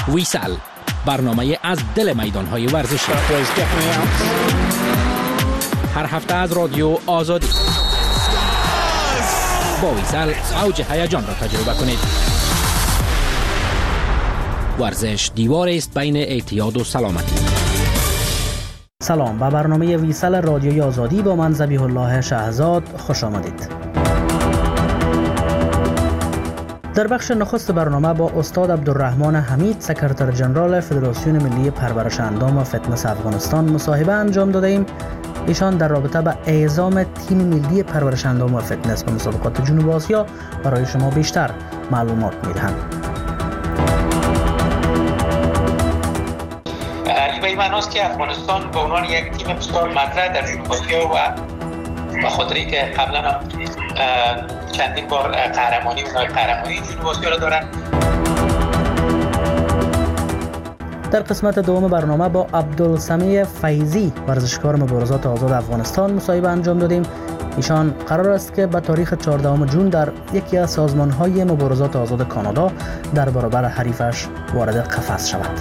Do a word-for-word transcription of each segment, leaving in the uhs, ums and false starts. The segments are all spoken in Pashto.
ویسال، برنامه از دل میدان‌های ورزشی. هر هفته از رادیو آزادی. با ویسال اوج هیجان را تجربه کنید. ورزش دیوار است بین اعتیاد و سلامتی. سلام، به برنامه ویسال رادیوی آزادی با من ذبیح الله شهزاد خوش آمدید. در بخش نخست برنامه با استاد عبدالرحمن حمید، سکرتر جنرال فدراسیون ملی پرورش اندام و فتنس افغانستان مصاحبه انجام داده ایم. ایشان در رابطه با اعزام تیم ملی پرورش اندام و فتنس به مسابقات جنوب آسیا برای شما بیشتر معلومات میدهند. این به این معناست که افغانستان به عنوان یک تیم بسیار مطرح در جنوب آسیا و به خاطری که قبلا هم چندین بار قهرمانی و قهرمانی جنوب آسیا را دارند. در قسمت دوم برنامه با عبدالسمیع فیضی، ورزشکار مبارزات آزاد افغانستان مصاحبه انجام دادیم. ایشان قرار است که به تاریخ چهاردهم ژوئن در یکی از سازمان‌های مبارزات آزاد کانادا در برابر حریفش وارد قفس شود.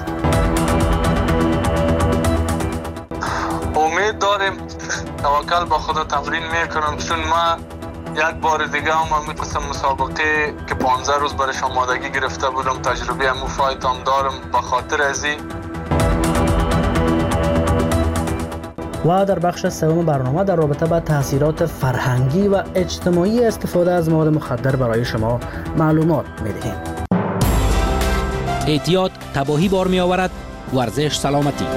امید داریم، توکل با خدا تمرین میکنم، چون ما یک بار دیگه هم همین قسم مسابقه که پانزده روز برش آمادگی گرفته بودم، تجربه همون فایت هم دارم به خاطر ازی. و در بخش سوم برنامه در رابطه با تاثیرات فرهنگی و اجتماعی استفاده از مواد مخدر برای شما معلومات میدهیم. اعتیاد تباهی بار می آورد، ورزش سلامتی.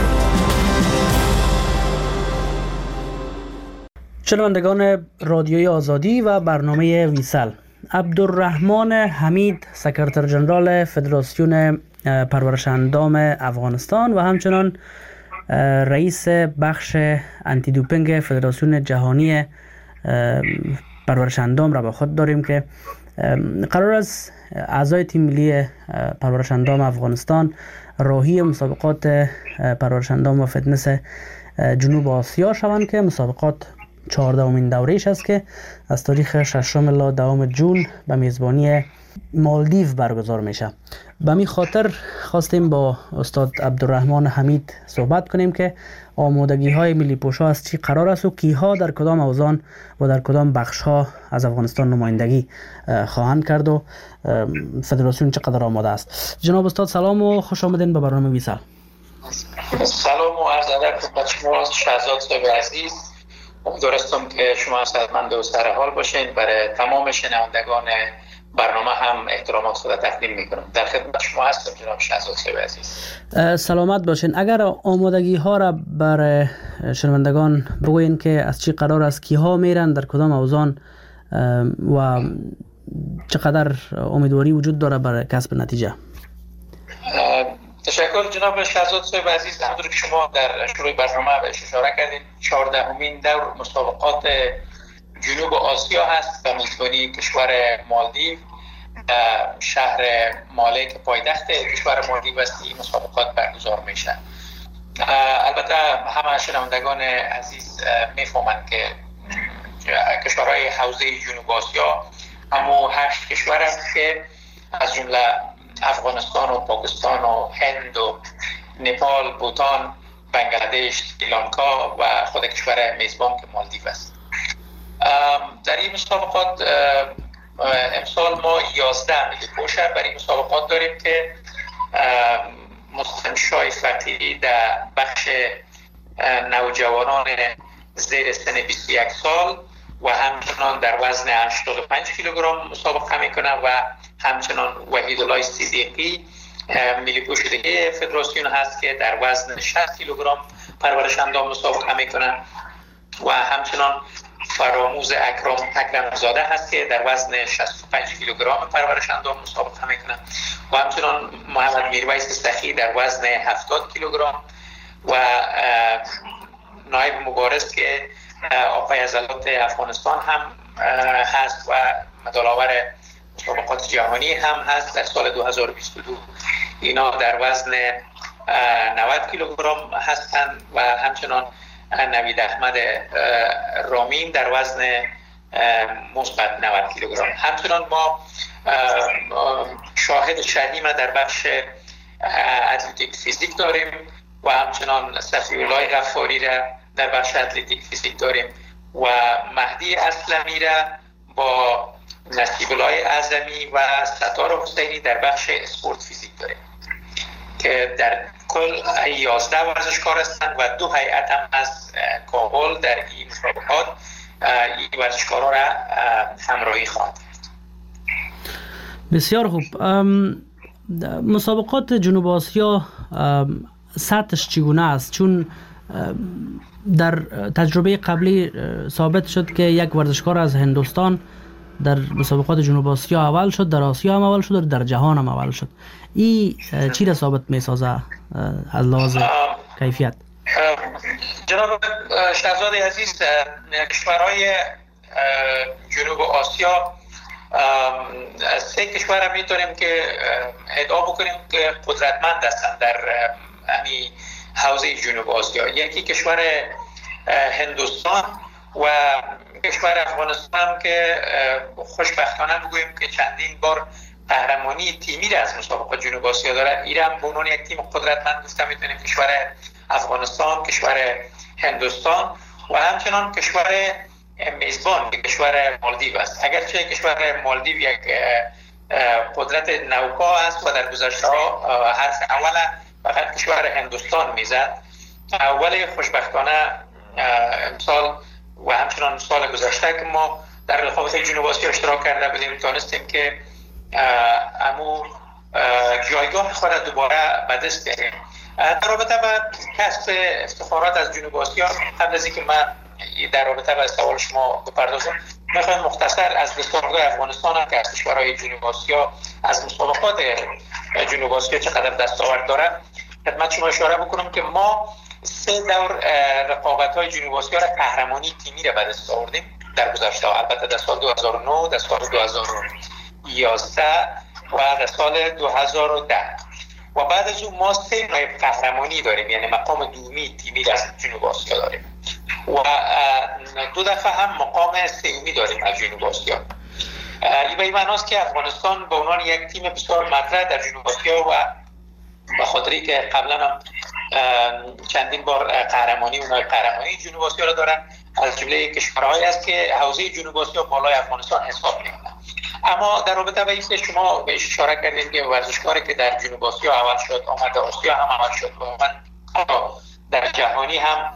شنوندگان رادیوی آزادی و برنامه ویسال، عبدالرحمن حمید، سکرتر جنرال فدراسیون پرورش اندام افغانستان و همچنان رئیس بخش انتی دوپینگ فدراسیون جهانی پرورش اندام را با خود داریم که قرار است اعضای تیم ملی پرورش اندام افغانستان راهی مسابقات پرورش اندام و فتنس جنوب آسیا شوند که مسابقات چهاردهمین دوره‌اش است که از تاریخ ششم الی دهم ژوئن به میزبانی مالدیو برگزار میشه. به می خاطر خواستیم با استاد عبدالرحمن حمید صحبت کنیم که آمادگی های ملی پوشا از چی قرار است و کیها در کدام اوزان و در کدام بخش ها از افغانستان نمایندگی خواهند کرد و فدراسیون چقدر آماده است. جناب استاد سلام و خوش آمدین به برنامه ویسال. سلام و عرض ادب خدمت شما شهزاد صاحب عزیز. امیدوارم که شما سلامت و سر حال باشین. برای تمام شنوندگان برنامه هم احترامات خود تقدیم میکنم. در خدمت شما هستم جناب شهزاد صاحب عزیز. سلامت باشین. اگر آمادگی ها را برای شنوندگان بگوین که از چی قرار است، کیها میرن، در کدام اوزان و چقدر امیدواری وجود داره برای کسب نتیجه؟ تشکر جناب شهزاد صاحب عزیز. همونطور که شما در شروع برنامه بهش اشاره کردید، چهاردهمین دور مسابقات جنوب آسیا هست به میزبانی کشور مالدیو. شهر ماله که پایتخت کشور مالدیو است این مسابقات برگزار میشه. البته همه شنوندگان عزیز میفهمند که کشورهای حوزه جنوب آسیا همو هشت کشور است که از جمله افغانستان و پاکستان و هند و نپال، بوتان، بنگلادش، سریلانکا و خود کشور میزبان که مالدیو است. در این مسابقات امسال ما یازده ملی پوشر برای این مسابقات داریم که مستنشای فتحی در بخش نوجوانان زیر سن بیست و یک سال و همچنان در وزن هشتاد و پنج کیلوگرم مسابقه میکنه و همچنان وحیدالله صدیقی ملی پوش دیگه فدراسیون هست که در وزن شصت کیلوگرم پرورش اندام مسابقه میکنه و همچنان فراموز اکرم اکرم زاده هست که در وزن شصت و پنج کیلوگرم پرورش اندام مسابقه میکنه و همچنان محمد میرویس سخی در وزن هفتاد کیلوگرم و نایب مبارز که آقای عضلات افغانستان هم هست و مدال آور مسابقات جهانی هم هست در سال دو هزار و بیست و دو. اینا در وزن نود کیلوگرم هستند و همچنان نوید احمد رامین در وزن مثبت نود کیلوگرم. همچنان ما شاهد شدیم در بخش اتلتیک فیزیک داریم و همچنان صفی‌الله غفاری را در بخش اتلتیک فیزیک داریم و مهدی اسلمی را با نصیب الله اعظمی و ستار حسینی در بخش اسپورت فیزیک داریم که در کل یازده ورزشکار هستند و دو هیئت هم از کابل در این مسابقات این ورزشکارا را همراهی خواهد کرد. بسیار خوب. مسابقات جنوب آسیا سطحش چگونه است؟ چون در تجربه قبلی ثابت شد که یک ورزشکار از هندوستان در مسابقات جنوب آسیا اول شد، در آسیا هم اول شد و در جهان هم اول شد. این چی را ثابت می سازه از لحاظ کیفیت؟ جناب شهزاده عزیز، کشورهای جنوب آسیا سه کشور هم میتونیم که ادعا بکنیم که قدرتمند هستند در همین حوزه جنوب آسیا. یکی کشور هندوستان و کشور افغانستان که خوشبختانه بگوییم که چندین بار قهرمانی تیمی را از مسابقات جنوب آسیا داره. ایران به عنوان یک تیم قدرتمند گفته میتونیم کشور افغانستان، کشور هندوستان و همچنان کشور میزبان که کشور مالدیو است. اگرچه کشور مالدیو یک قدرت نوپا است و در گذشته ها حرف اول فقط کشور هندوستان میزد، ولی خوشبختانه امسال و همچنان سال گذشته که ما در رقابت جنوب آسیا اشتراک کرده بودیم تونستیم که امو جایگاه خود دوباره به دست بیاریم. در رابطه با کسب افتخارات از جنوب آسیا، قبل از اینکه من در رابطه با سوال شما بپردازم، میخوایم مختصر از دستاوردهای افغانستان هم که از کشورهای جنوب آسیا از مسابقات جنوب آسیا چقدر دستاورد داره خدمت شما اشاره بکنم که ما سه دور رقابت‌های جنوب آسیا را قهرمانی تیمی را به دست آوردیم در گذشته، البته در سال دو هزار و نه، در سال دو هزار و یازده و در سال دو هزار و ده و بعد از اون ما سه نایب قهرمانی داریم، یعنی مقام دومی تیمی را از جنوب آسیا داریم و دو دفعه هم مقام سومی داریم از جنوب آسیا. این به این معناست که افغانستان به عنوان یک تیم بسیار مطرح در جنوب آسیا و به خاطری که قبلا هم چندین بار قهرمانی و نایب قهرمانی جنوب آسیا را دارن، از جمله کشورهایی است که حوزه جنوب آسیا بالای افغانستان حساب می‌کنه. اما در رابطه با اینکه شما به اشاره کردید که ورزشکاری که در جنوب آسیا اول شد آمد آسیا هم اول شد و آمد در جهانی هم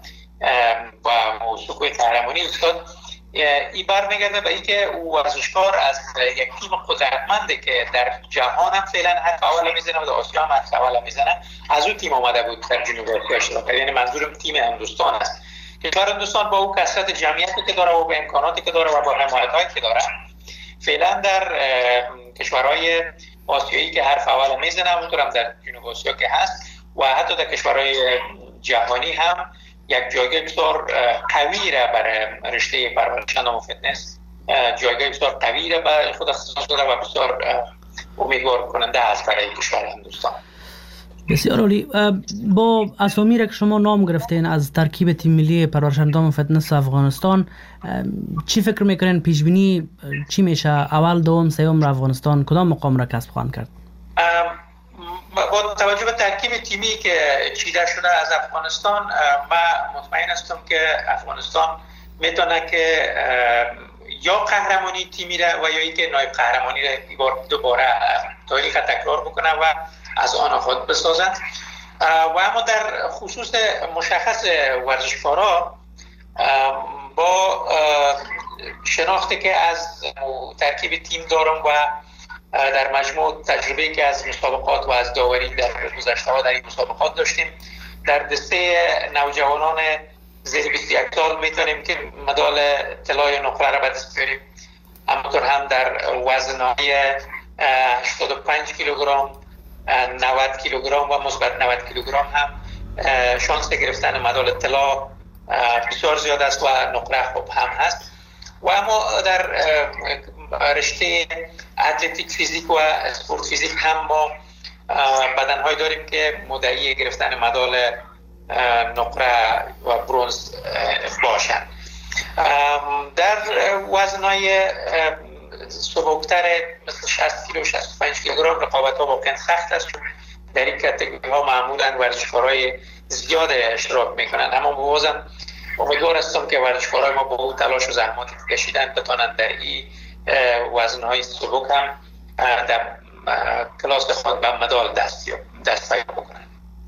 با موضوع قهرمانی استاد، این برمیگرده به اینکه او ورزشکار از یک تیم قدرتمنده که در جهان هم فعلا حرف اول میزنه و در آسیا هم حرف اول میزنه، از اون تیم آمده بود در جنوب آسیا اشتراک. یعنی منظورم تیم هندوستان است. کشور هندوستان با او کثرت جمعیتی که داره و با امکاناتی که داره و با حمایتایی که داره فعلا در کشورهای آسیایی که حرف اول میزنه، همونطور هم در جنوب آسیا که هست و حتی در کشورهای جهانی هم یک جایگاه بسیار قوی را برای رشته پرورش اندام و فتنس جایگاه بسیار قوی را برای خود اختصاص داده و بسیار امیدوار کننده است برای کشور هندوستان. بسیار عالی. با اسامی را که شما نام گرفتین از ترکیب تیم ملی پرورش اندام و فتنس افغانستان، چی فکر میکنین پیش بینی چی میشه؟ اول، دوم، سوم را افغانستان کدام مقام را کسب خواهند کرد؟ با توجه به ترکیب تیمی که چیده شده از افغانستان، من مطمئن هستم که افغانستان میتونه که یا قهرمانی تیمی را و یا اینکه نایب قهرمانی را دوباره تاریخ تکرار بکنه و از آن خود بسازن. و اما در خصوص مشخص ورزشکارا، با شناختی که از ترکیب تیم دارم و در مجموع تجربه که از مسابقات و از داوری در گذشته ها در این مسابقات داشتیم، در دسته نوجوانان زیر بیست و یک سال میتونیم که مدال طلای نقره را به دست بیاریم. همونطور هم در وزن‌های هشتاد و پنج کیلوگرم، نود کیلوگرم و مثبت نود کیلوگرم هم شانس گرفتن مدال طلا بسیار زیاد است و نقره خوب هم هست. و اما در رشته اتلتیک فیزیک و اسپورت فیزیک هم ما بدن‌هایی داریم که مدعی گرفتن مدال نقره و برنز باشند. در وزن‌های سبکتر مثل شصت کیلو، شصت و پنج کیلوگرم رقابت‌ها واقعا سخت است. در این کاتگوری ها معمولا ورزشکارای زیاد اشتراک میکنن، اما بازم امیدوار هستم که ورزشکارای ما با اون تلاش و زحماتی که کشیدن بتونن در این وزنهای سبک هم در کلاس خود به مدال دست دست پیدا بکنن.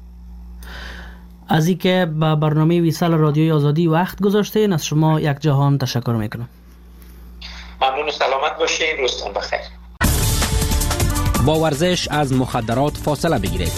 از اینکه به برنامه ویسال رادیوی آزادی وقت گذاشتین، از شما یک جهان تشکر میکنم. ممنون و سلامت باشین. روزتون بخیر. با ورزش از مخدرات فاصله بگیرید.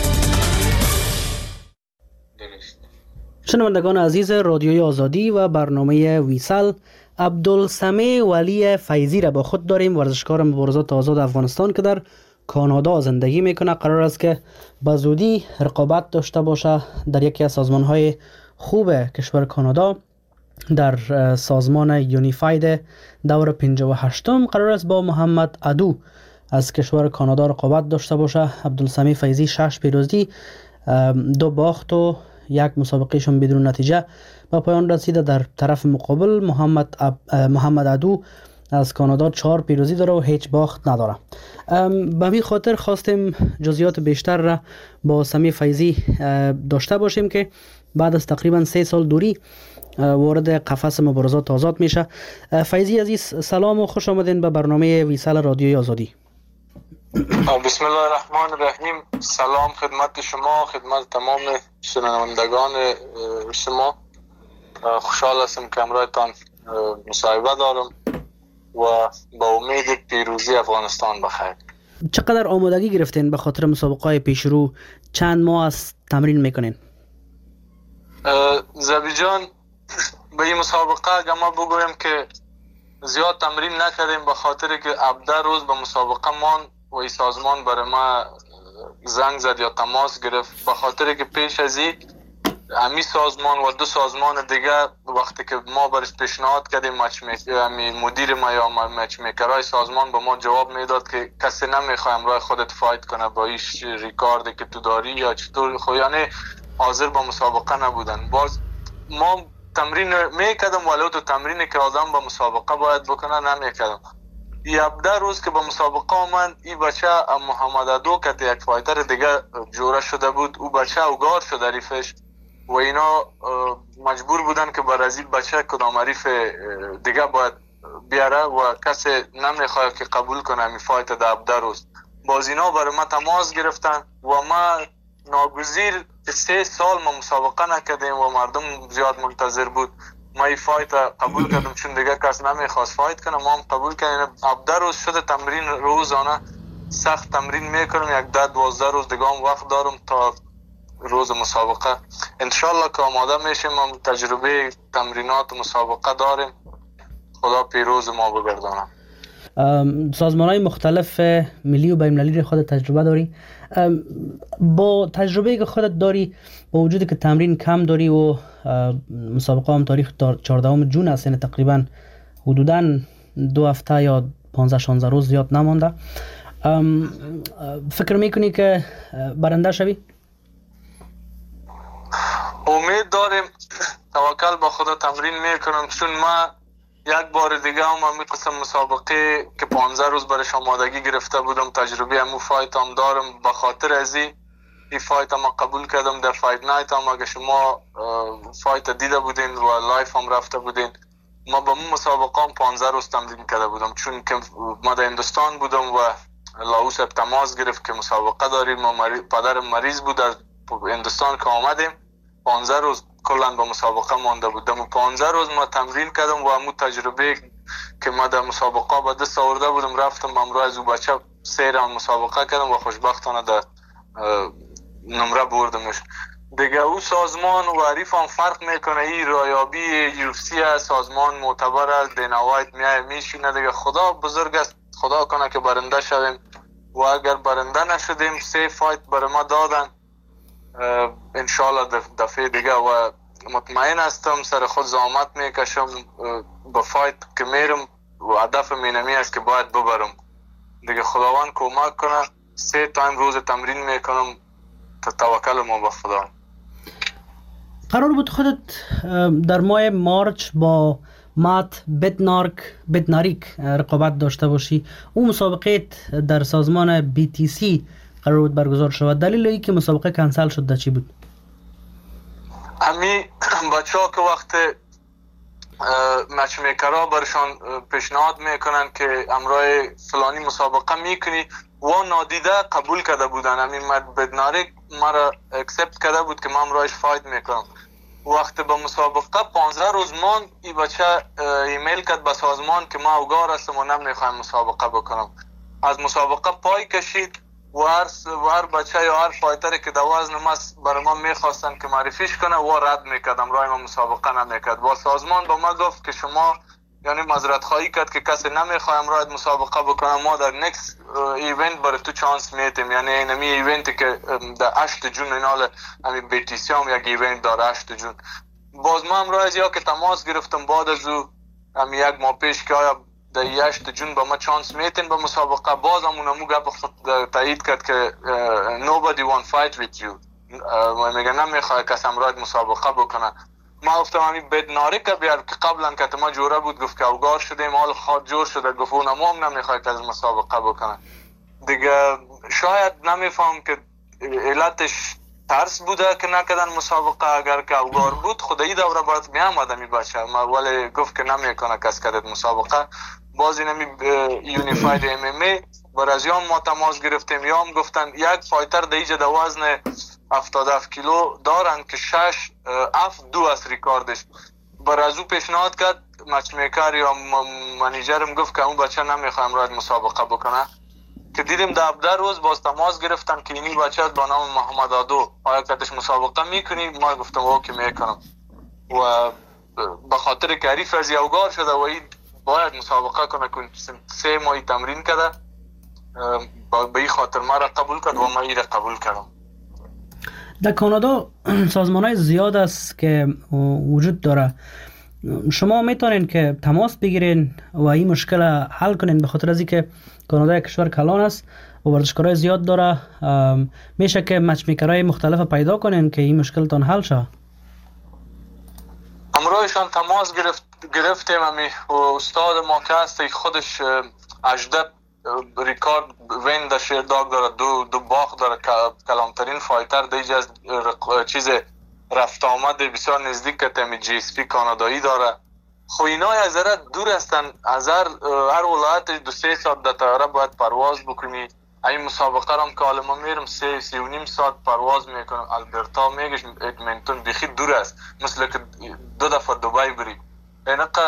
شنوندگان عزیز رادیوی آزادی و برنامه ویسال، عبدالسمیع ولی فیضی را با خود داریم، ورزشکار مبارزات آزاد افغانستان که در کانادا زندگی میکنه. قرار است که به زودی رقابت داشته باشه در یکی از سازمان‌های خوب کشور کانادا، در سازمان یونیفاید دور پنجاه و هشتم قرار است با محمد عدو از کشور کانادا رقابت داشته باشه. عبدالسمیع فیضی شش پیروزی، دو باخت و یک مسابقهشون بدون نتیجه به پایان رسیده. در طرف مقابل محمد محمد عدو از کانادا چهار پیروزی داره و هیچ باخت نداره. به همین خاطر خواستیم جزئیات بیشتر را با سمیع فیضی داشته باشیم که بعد از تقریبا سه سال دوری وارد قفس مبارزات آزاد میشه. فیضی عزیز سلام و خوش آمدین به برنامه ویسال رادیوی آزادی. بسم الله الرحمن الرحیم. سلام خدمت شما، خدمت تمام شنوندگان شما. خوشحال هستم که امروزتان مصاحبه دارم و با امید پیروزی افغانستان بخیر. چقدر آمادگی گرفتین به خاطر مسابقه پیش رو؟ چند ماه از تمرین میکنین؟ زبی جان، به این مسابقه اگر ما بگویم که زیاد تمرین نکردیم به خاطر که هفده روز به مسابقه مان و این سازمان برای ما زنگ زد یا تماس گرفت، به خاطر که پیش از این امی سازمان و دو سازمان دیگه وقتی که ما برش پیشنهاد کردیم مچ میکر مدیر ما یا مچ میکرای سازمان به ما جواب میداد که کسی نمیخواد امروز خودت فایت کنه با ایش ریکاردی که تو داری یا چطور خو، یعنی حاضر با مسابقه نبودن. باز ما تمرین میکردم ولی تو تمرینی که آدم با مسابقه باید بکنه نمیکردم. این هفده روز که با مسابقه آمد، این بچه محمد عدو که یک فایتر دیگه جوره شده بود، او بچه اوگار شد حریفش و اینا مجبور بودن که بر از این بچه کدام حریف دیگه باید بیاره و کسی نمیخواد که قبول کنه این فایت در هفده روز. باز اینا برای ما تماس گرفتن و ما ناگزیر سه سال ما مسابقه نکردیم و مردم زیاد منتظر بود. ما این فایت قبول کردم چون دیگه کس نمیخواست فایت کنه، ما هم قبول کردیم. هفده روز شده تمرین روزانه سخت تمرین میکنم، یک ده دوازده روز دیگه هم وقت دارم تا روز مسابقه. انشالله که آماده میشیم، ما تجربه تمرینات مسابقه داریم. خدا پیروز ما بگردانه. سازمان های مختلف ملی و بین‌المللی خود تجربه داری. با تجربه که خودت داری، با وجودی که تمرین کم داری و مسابقه هم تاریخ چهاردهم جون است، یعنی تقریبا حدوداً دو هفته یا پانزده شانزده روز زیاد نمانده، فکر میکنی که برنده شوی؟ امید داریم. توکل با خدا تمرین میکنم چون ما یک بار دیگه هم همین قسم مسابقه که پانزده روز برش آمادگی گرفته بودم، تجربه همون فایت هم دارم. به خاطر از این این فایت هم قبول کردم. در فایت نایت هم اگه شما فایت دیده بودین و لایف هم رفته بودین، ما با من مسابقه هم پانزده روز تمرین کرده بودم چون که ما در هندوستان بودم و لاوس تماس گرفت که مسابقه داریم. ما مریض، پدرم مریض بود، در هندوستان که آمدیم پانزده روز کلان با مسابقه مانده بودم و پانزده روز ما تمرین کردم و همون تجربه که ما در مسابقه با دست آورده بودم رفتم امروز از او بچه سه راند مسابقه کردم و خوشبختانه در نمره بردمش دیگه. او سازمان و حریف هم فرق میکنه. این رایابی یو اف سی است، سازمان معتبر است، دینا وایت میای میشینه دیگه. خدا بزرگ است، خدا کنه که برنده شویم و اگر برنده نشدیم سه فایت برای ما دادن انشالله دفعه دیگه و مطمئن هستم سر خود زحمت میکشم با فایت که میرم و هدف مینمی است که باید ببرم دیگه. خداوند کمک کنه. سه تایم روز تمرین میکنم، توکل ما به خدا. قرار بود خودت در ماه مارچ با مات بدنارک بدناریک رقابت داشته باشی. اون مسابقه در سازمان بی تی سی قرار بود برگزار شود. دلیل ای که مسابقه کنسل شد چی بود؟ امی بچه ها که وقت مچ میکرها برشان پیشنهاد میکنن که امرای فلانی مسابقه میکنی و نادیده قبول کرده بودن. امی بدناری مرا اکسپت کرده بود که من امرایش فایت میکنم. وقت به مسابقه پانزده روز مان ای بچه ایمیل کرد به سازمان که ما اوگار هستم و نمیخوایم مسابقه بکنم. از مسابقه پای کشید و هر, و هر بچه یا هر فایتری که دو وزن ما برای ما میخواستن که معرفیش کنه و رد میکردم، رای ما مسابقه نمیکرد. و سازمان با ما گفت که شما یعنی معذرت خواهی کرد که کسی نمیخوایم رای مسابقه بکنه، ما در نکست ایونت برای تو چانس میتیم. یعنی اینمی ایونتی که در هشت جون اینال همین بیتیسی هم یک ایونت داره هشت جون. باز ما هم رای یا که تماس گرفتم بعد از او هم یک ماه پیش که آیا در هشت جون با ما چانس میتین به مسابقه. باز هم اونمو گپ تایید کرد که nobody want fight with you، میگه نمیخواه کس امراض مسابقه بکنه. ما گفتم همین بدناری که بیار که قبلا که ما جوره بود گفت که اوگار شدیم حال خود جور شده، گفت اونمو هم نمیخواه که از مسابقه بکنه دیگه. شاید نمیفهم که علتش ترس بوده که نکردن مسابقه. اگر که اوگار بود خدایی دوره باید میامده می باشه، ولی گفت که نمیکنه کس کرد مسابقه. باز اینمی یونیفاید ام ام ای برای یا ما تماس گرفتیم یا هم گفتن یک فایتر دیجه در وزن هفتاد و هفت کیلو دارن که شش اف دو از ریکاردش. برای از او پیشنهاد کرد مچ میکر یا منیجرم گفت که اون بچه نمیخوایم راید مسابقه بکنه. که دیدیم در هفده روز باز تماس گرفتن که اینی بچه با نام محمد عادو آیا کتش مسابقه میکنی؟ ما گفتم اوکی میکنم. و به خاطر که حریف از یوگار شده و این باید مسابقه کنه که سه ماهی تمرین کرده، به این خاطر ما را قبول کرد و ما این را قبول کردم. در کانادا سازمان های زیاد است که وجود داره. شما میتونین که تماس بگیرین و این مشکل حل کنین، به خاطر از اینکه کانادا یک کشور کلان است و ورزشکارای زیاد داره. میشه که مچ میکرای مختلف پیدا کنین که این مشکلتان حل شه. امروزشان تماس گرفت گرفتیم امی و استاد ما که هست خودش هجده ریکارد وین در شیرداگ داره، دو, دو باخ داره، کلامترین فایتر دیگه از چیز رفت آمد بسیار نزدیک که تیمی جی اس پی کانادایی داره. خو اینا از ذره دور هستن، از هر, هر ولایت دو سه ساعت در طیاره باید پرواز بکنی. این مسابقه هم که حالا ما میرم سه سی و نیم ساعت پرواز میکنم. البرتا میگش ادمنتون بخی دور است، مثل که دو دفعه دبی بری، اینقه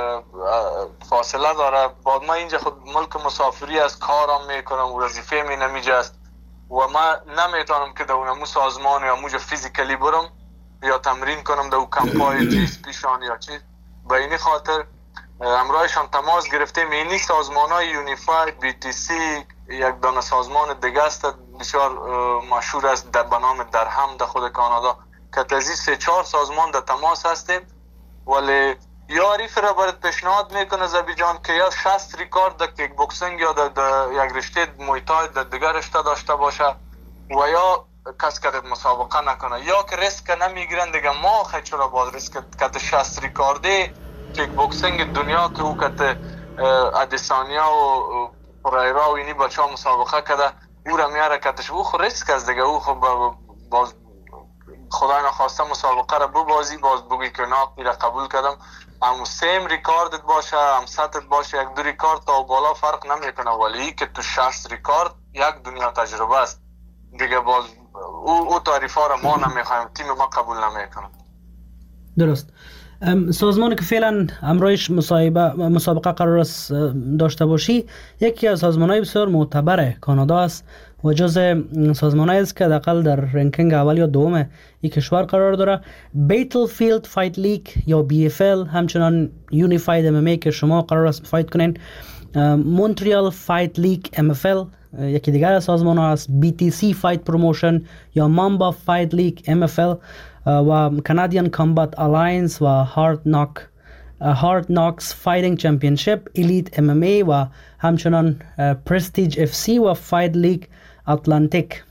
فاصله داره. بعد ما اینجا خود ملک مسافری از کارم میکنم و وظیفه می نمیجه است و ما نمیتونم که در اونمو سازمان یا موجه فیزیکلی برم یا تمرین کنم در کمپای جی اس پی شان یا چیز. به این خاطر امرایشان تماس گرفتیم. اینی سازمان های یونیفاید، بی تی سی، یک دانه سازمان دیگه است بسیار مشهور است در بنام درهم در خود کانادا که تازی سه چهار سازمان در تماس هستیم. ولی یا عریف را برات پیشنهاد میکنه زبی جان که یا شصت ریکارد در کیک بوکسینگ یا در, در یک رشته مویتای در دیگر رشته داشته باشه و یا کس کرد مسابقه نکنه یا که ریسک نمیگیرن دیگه. ما خیلی چرا باز ریسک کت شصت ریکارده کیک بوکسینگ دنیا که او کت ادیسانیا و پرایرا و اینی بچه ها مسابقه کرده او را میاره کتش او خود ریسک از دیگه. او خود باز خدای نخواسته مسابقه را ببازی باز بگی که ناق میره قبول کردم. هم سیم ریکاردت باشه هم ستت باشه یک دو ریکارد تا بالا فرق نمیکنه، ولی که تو شصت ریکارد یک دنیا تجربه است دیگه. باز او, او تعریف ها را ما نمیخوایم، تیم ما قبول نمیکنه. درست. سازمانی که فعلا امروز مسابقه قرار است داشته باشی یکی از سازمان‌های بسیار معتبر کانادا است و جز سازمان‌هایی است که حداقل در رنکینگ اول یا دوم این کشور قرار داره. بیتلفیلد فایت لیگ یا بی اف ال، همچنان یونیفاید ام ام ای که شما قرار است فایت کنین، مونتریال فایت لیگ ام اف ال یکی دیگر از سازمان‌ها است، بی تی سی فایت پروموشن یا مامبا فایت لیگ ام اف ال و کانادین کامبات الاینس و هارد ناک هارد ناکس فایتینگ چمپیونشیپ الیت ام ام ای و همچنان پرستیج اف سی و فایت لیگ اتلانتیک.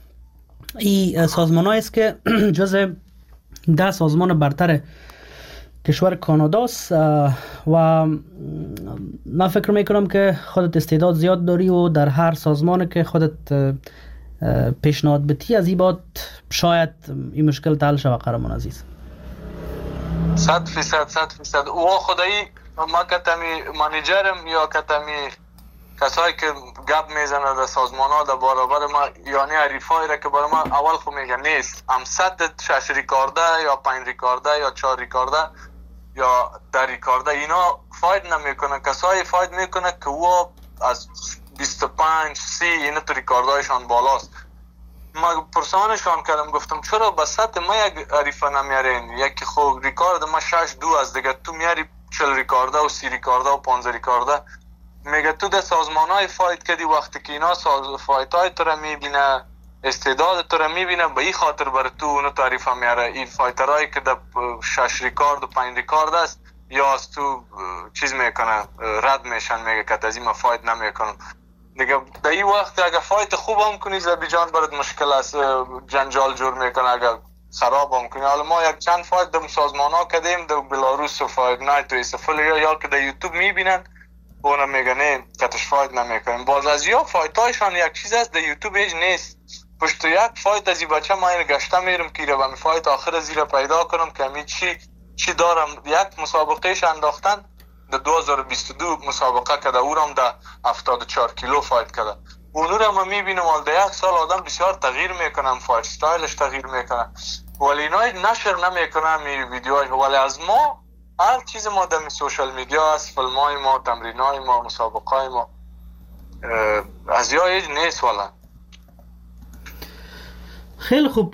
این سازمان است که جز ده سازمان برتر کشور کاناداست و من فکر میکنم که خودت استعداد زیاد داری و در هر سازمانی که خودت پیشنهاد بتی از این باد شاید این مشکل حل شود قهرمان عزیز؟ صد فیصد صد فیصد او خدایی ما کتمی منیجرم یا کتمی کسایی که گپ میزنه در سازمان ها در برابر ما یعنی عریفایی را که برای ما اول خو میگه نیست هم صد شش ریکارده یا پنج ریکارده یا چهار ریکارده یا در ریکارده اینا فاید نمیکنه. کسایی فاید میکنه که او از بیست و پنج سی اینا تو ریکاردایشان بالاست. ما پرسانشان کردم گفتم چرا به سطح ما یک عریفه نمیارین؟ یکی خب ریکارد ما شش دو از دیگه تو میاری چهل ریکارده و سی ریکارده و پانزده ریکارده. میگه تو در سازمان های فایت کردی وقتی که اینا فایت های تو را میبینه استعداد تو را میبینه به این خاطر برای تو اونو تعریفه میاره. این فایترهایی که در شش ریکارد و پنج ریکارد است یا از تو چیز میکنه رد میشن میگه که از این ما فایت نمیکنم دیگه. در این وقت اگر فایت خوب هم کنی زبیجان برات مشکل است، جنجال جور میکنه اگر خراب هم کنی. حالا ما یک چند فایت در سازمان ها کردیم در بلاروس و فایت نایت و ایسفل یا یا که در یوتیوب میبینن اونم میگه نه کتش فایت نمیکنیم. باز از یا فایت هایشان یک چیز است در یوتیوب هیچ نیست. پشت یک فایت از این بچه ما این گشته میرم که رو به فایت آخر از این پیدا کنم که همی چی چی دارم. یک مسابقهش انداختن در دو هزار و بیست و دو مسابقه کده اورم در هفتاد و چهار کیلو فایت کده. اونو رو ما میبینم ولی در یک سال آدم بسیار تغییر میکنم، فایت ستایلش تغییر میکنه ولی اینا نشر نمیکنم این ویدیوهای. ولی از ما هر چیز ما در سوشال میدیا است، فیلم های ما، تمرین های ما، مسابقه های ما از یا هیچ نیست. والا خیلی خوب.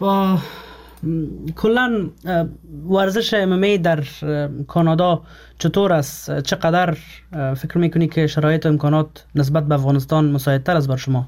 کلا ورزش ام ام ای در کانادا چطور است؟ چقدر فکر میکنی که شرایط و امکانات نسبت به افغانستان مساعدتر است بر شما؟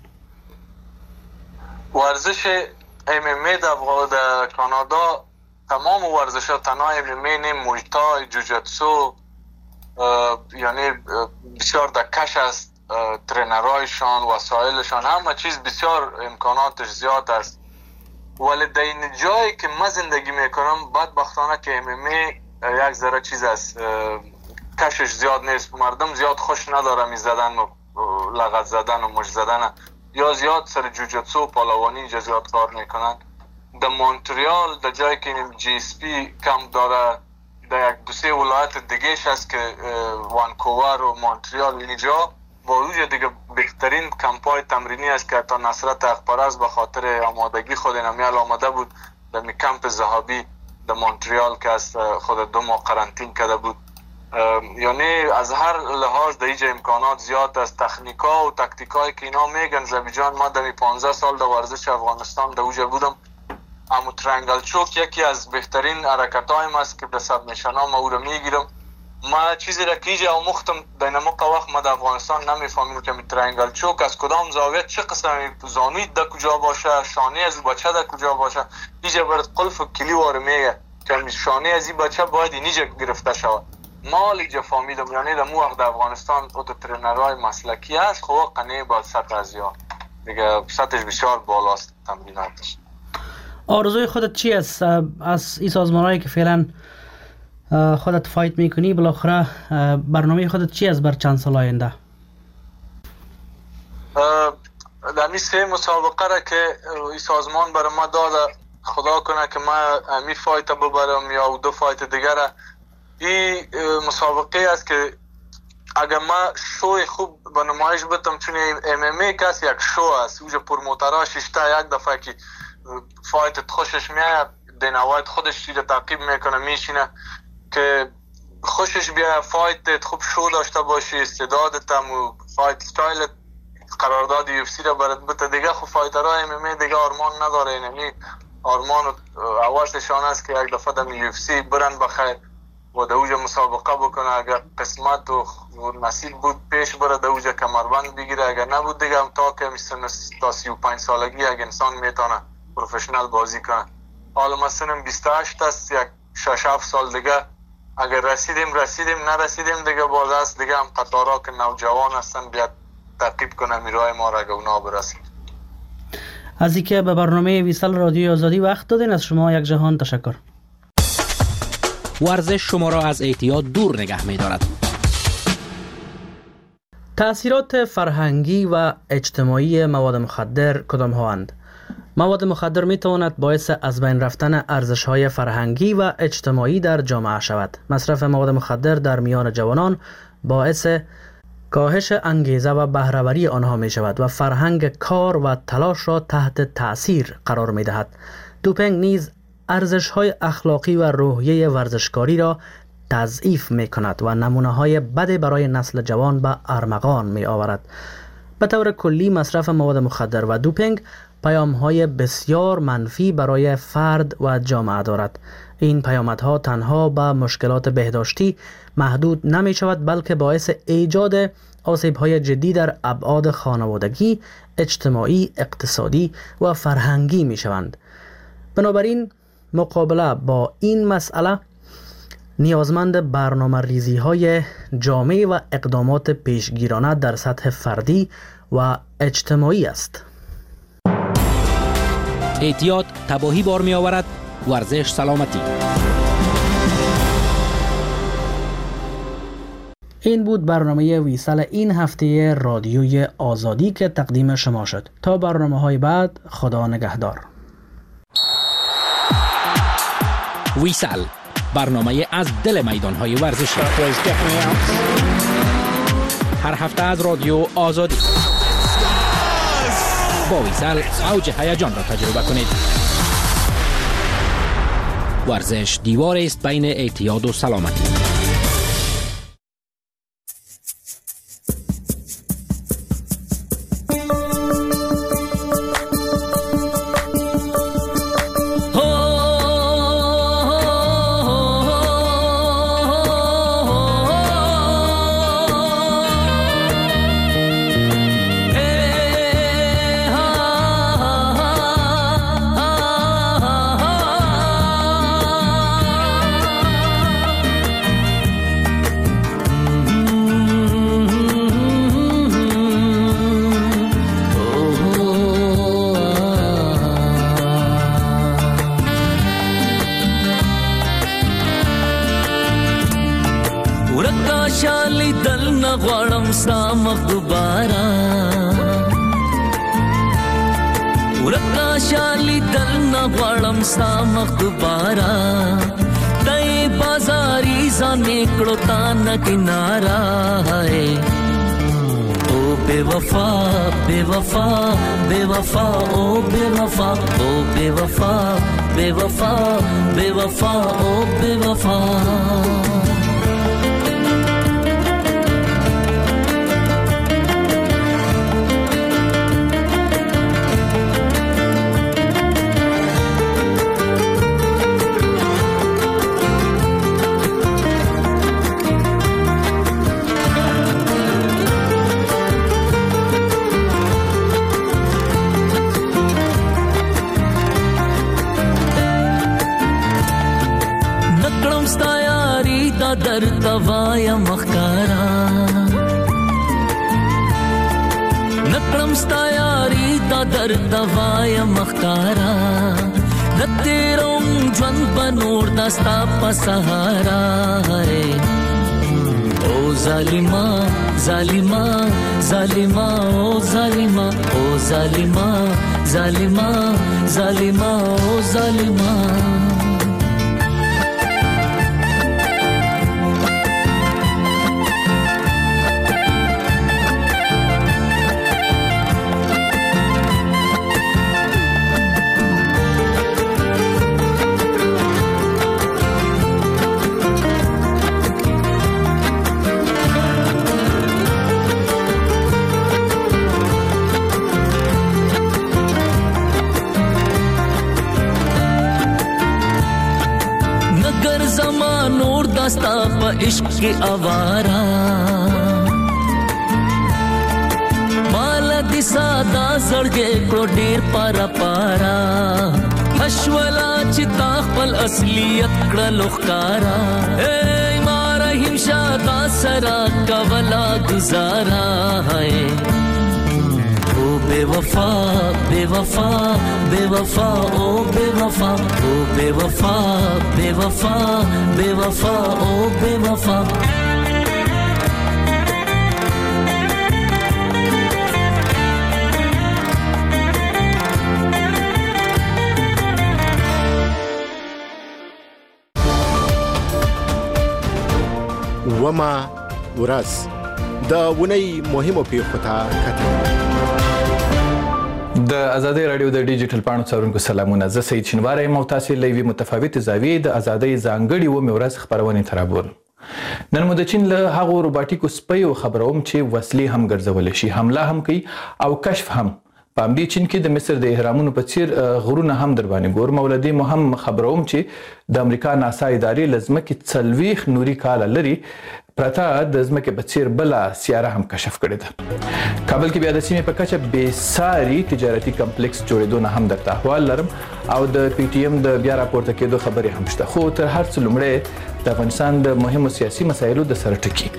ورزش ام ام ای در کانادا تمام ورزش ها تنها ام ام ای نه، مویتای، جوجتسو یعنی بسیار دکش است. ترینرایشان، وسایلشان، همه چیز بسیار امکاناتش زیاد است. ولی در این جایی که من زندگی میکنم بدبختانه که ام ام ای یک ذره چیز است، کشش زیاد نیست. مردم زیاد خوش نداره می زدن و لغت زدن و مش زدن، یا زیاد سر جوجتسو و پالوانی اینجا زیاد کار میکنن. در مونتریال در جایی که جی اس پی کم داره، در یک دو سه ولایت دیگهش هست که وانکوور و مونتریال اینجا با وجود دیگه بهترین کمپای تمرینی است که تا نصرت اخبارز به خاطر آمادگی خود نمیال آماده بود در می کمپ ذهابی در مونتریال که است خود دو ماه قرنطین کرده بود. یعنی از هر لحاظ در اینجا امکانات زیاد است. تکنیکا و تکتیکایی که اینا میگن زبیجان ما در پانزده سال در ورزش افغانستان در اوجه بودم. امو ترنگل چوک یکی از بهترین حرکت هایم است که به سب میشن ها ما او رو میگیرم. ما چیزی را که اینجا مختم در نمک وقت ما در افغانستان نمیفهمیم که ترنگل چوک از کدام زاویه چه قسمی زانوی در کجا باشه، شانه از بچه در کجا باشه. اینجا برات قلف و کلی واره میگه که شانه از این بچه باید اینجا گرفته شود. ما اینجا فهمیدم یعنی در مو وقت در افغانستان اوتو ترینرهای مسلکی هست خب قنه با سطح از یا دیگه سطحش بسیار بالاست تمریناتش. آرزوی خودت چی است از این سازمان‌هایی که فعلا خودت فایت میکنی؟ بالاخره برنامه خودت چی است بر چند سال آینده؟ در این سه مسابقه را که این سازمان برای ما داده خدا کنه که ما امی فایت ببرم یا دو فایت دیگر. این مسابقه است که اگر ما شوی خوب به نمایش بتم، چون ام ام ای کس یک شو است اوجا پروموترها ششتا یک دفعه که فایت خوشش میاد دینوایت خودش چیز تعقیب میکنه میشینه که خوشش بیا فایت خوب شو داشته باشی، استعدادت هم فایت استایلت قرارداد یو اف سی را برات بده دیگه. خب فایترها ام ام ای دیگه آرمان نداره. یعنی آرمان اولشان است که یک دفعه در یو اف سی برن بخیر و در اوجا مسابقه بکنه. اگر قسمت و نصیب بود پیش بره در اوجا کمربند بگیره، اگر نبود دیگه هم تا که مثلا تا سی و پنج سالگی یک انسان میتونه پروفشنال بازی کنه. حالا مثلا بیست و هشت است، یک شش هفت سال دیگه اگر رسیدیم رسیدیم نرسیدیم دیگه باز است دیگه هم قطارها که نوجوان هستن بیاد تعقیب کنه میرای ما را اگه اونا برسید. از اینکه به برنامه ویسال رادیوی آزادی وقت دادین از شما یک جهان تشکر. ورزش شما را از اعتیاد دور نگه می دارد. تأثیرات فرهنگی و اجتماعی مواد مخدر کدام هاند؟ مواد مخدر می تواند باعث از بین رفتن ارزش‌های فرهنگی و اجتماعی در جامعه شود. مصرف مواد مخدر در میان جوانان باعث کاهش انگیزه و بهره‌وری آنها می شود و فرهنگ کار و تلاش را تحت تأثیر قرار می دهد. دوپینگ نیز ارزش‌های اخلاقی و روحیه ورزشکاری را تضعیف می کند و نمونه های بد برای نسل جوان به ارمغان می آورد. به طور کلی مصرف مواد مخدر و دوپینگ پیام های بسیار منفی برای فرد و جامعه دارد. این پیامدها تنها به مشکلات بهداشتی محدود نمی شود بلکه باعث ایجاد آسیب های جدی در ابعاد خانوادگی، اجتماعی، اقتصادی و فرهنگی می شوند. بنابراین مقابله با این مسئله نیازمند برنامه ریزی های جامع و اقدامات پیشگیرانه در سطح فردی و اجتماعی است. اعتیاد تباهی بار می آورد، ورزش سلامتی. این بود برنامه ویسال این هفته رادیوی آزادی که تقدیم شما شد. تا برنامه های بعد، خدا نگهدار. ویسال، برنامه از دل میدان های ورزشی. هر هفته از رادیو آزادی. با ویسال اوج هیجان را تجربه کنید. ورزش دیوار است بین اعتیاد و سلامتی. شالی دل نغوارم سامخ دوبارا ورکا شالی دل نغوارم سامخ دوبارا تای بازاری زانی کڑتا نکنارا ہے او بے وفا بے وفا بے وفا او بے وفا او بے وفا بے وفا بے وفا او بے وفا در توایا مخکارا نکرم ستا یاری دا در توایا مخکارا نتیرم جون بنور دستا پسهارا او ظالما ظالما ظالما او ظالما او ظالما ظالما ظالما او ظالما دستا پا عشق کی آوارا مالا دی سادا زڑگے کو ڈیر پارا پارا حشولا چی تاخپل اصلیت کڑا لخکارا اے مارا ہمشا دا سرا کولا گزارا ہے او بے وفا بے وفا بے وفا او بے وفا او بے وفا بے وفا بے وفا او بے وفا ومه ورځ د اونۍ مهمو پیښو ته کتل. د ازادۍ راډیو د ډیجیټل پاڼو څارونکو سلامونه. زه سید شینواری یم او تاسې له یوې متفاوتې زاویې د ازادۍ ځانګړې اوومې ورځ خپرونې ته رابولم. نن مو د چین له هغو روباټیکو سپیو خبروم چې وسلې هم ګرځولی شي، حمله هم کوي او کشف هم. په همدې چین کې د مصر د اهرامونو په څیر غرونه هم در باندې ګورم او له دې مو هم خبروم چې د امریکا ناسا ادارې له ځمکې څلوېښت نوري کاله لرې پرته د ځمکې په څیر بله سیاره هم کشف کړې ده. کابل کې بیا د سیمې په کچه بې ساري تجارتي کمپلیکس جوړېدو نه هم درته احوال لرم او د پی ټي ایم د بیا راپورته کېدو خبرې هم شته. خو تر هر څه لومړی د افغانستان د مهمو سیاسي مسایلو د سره ټکي.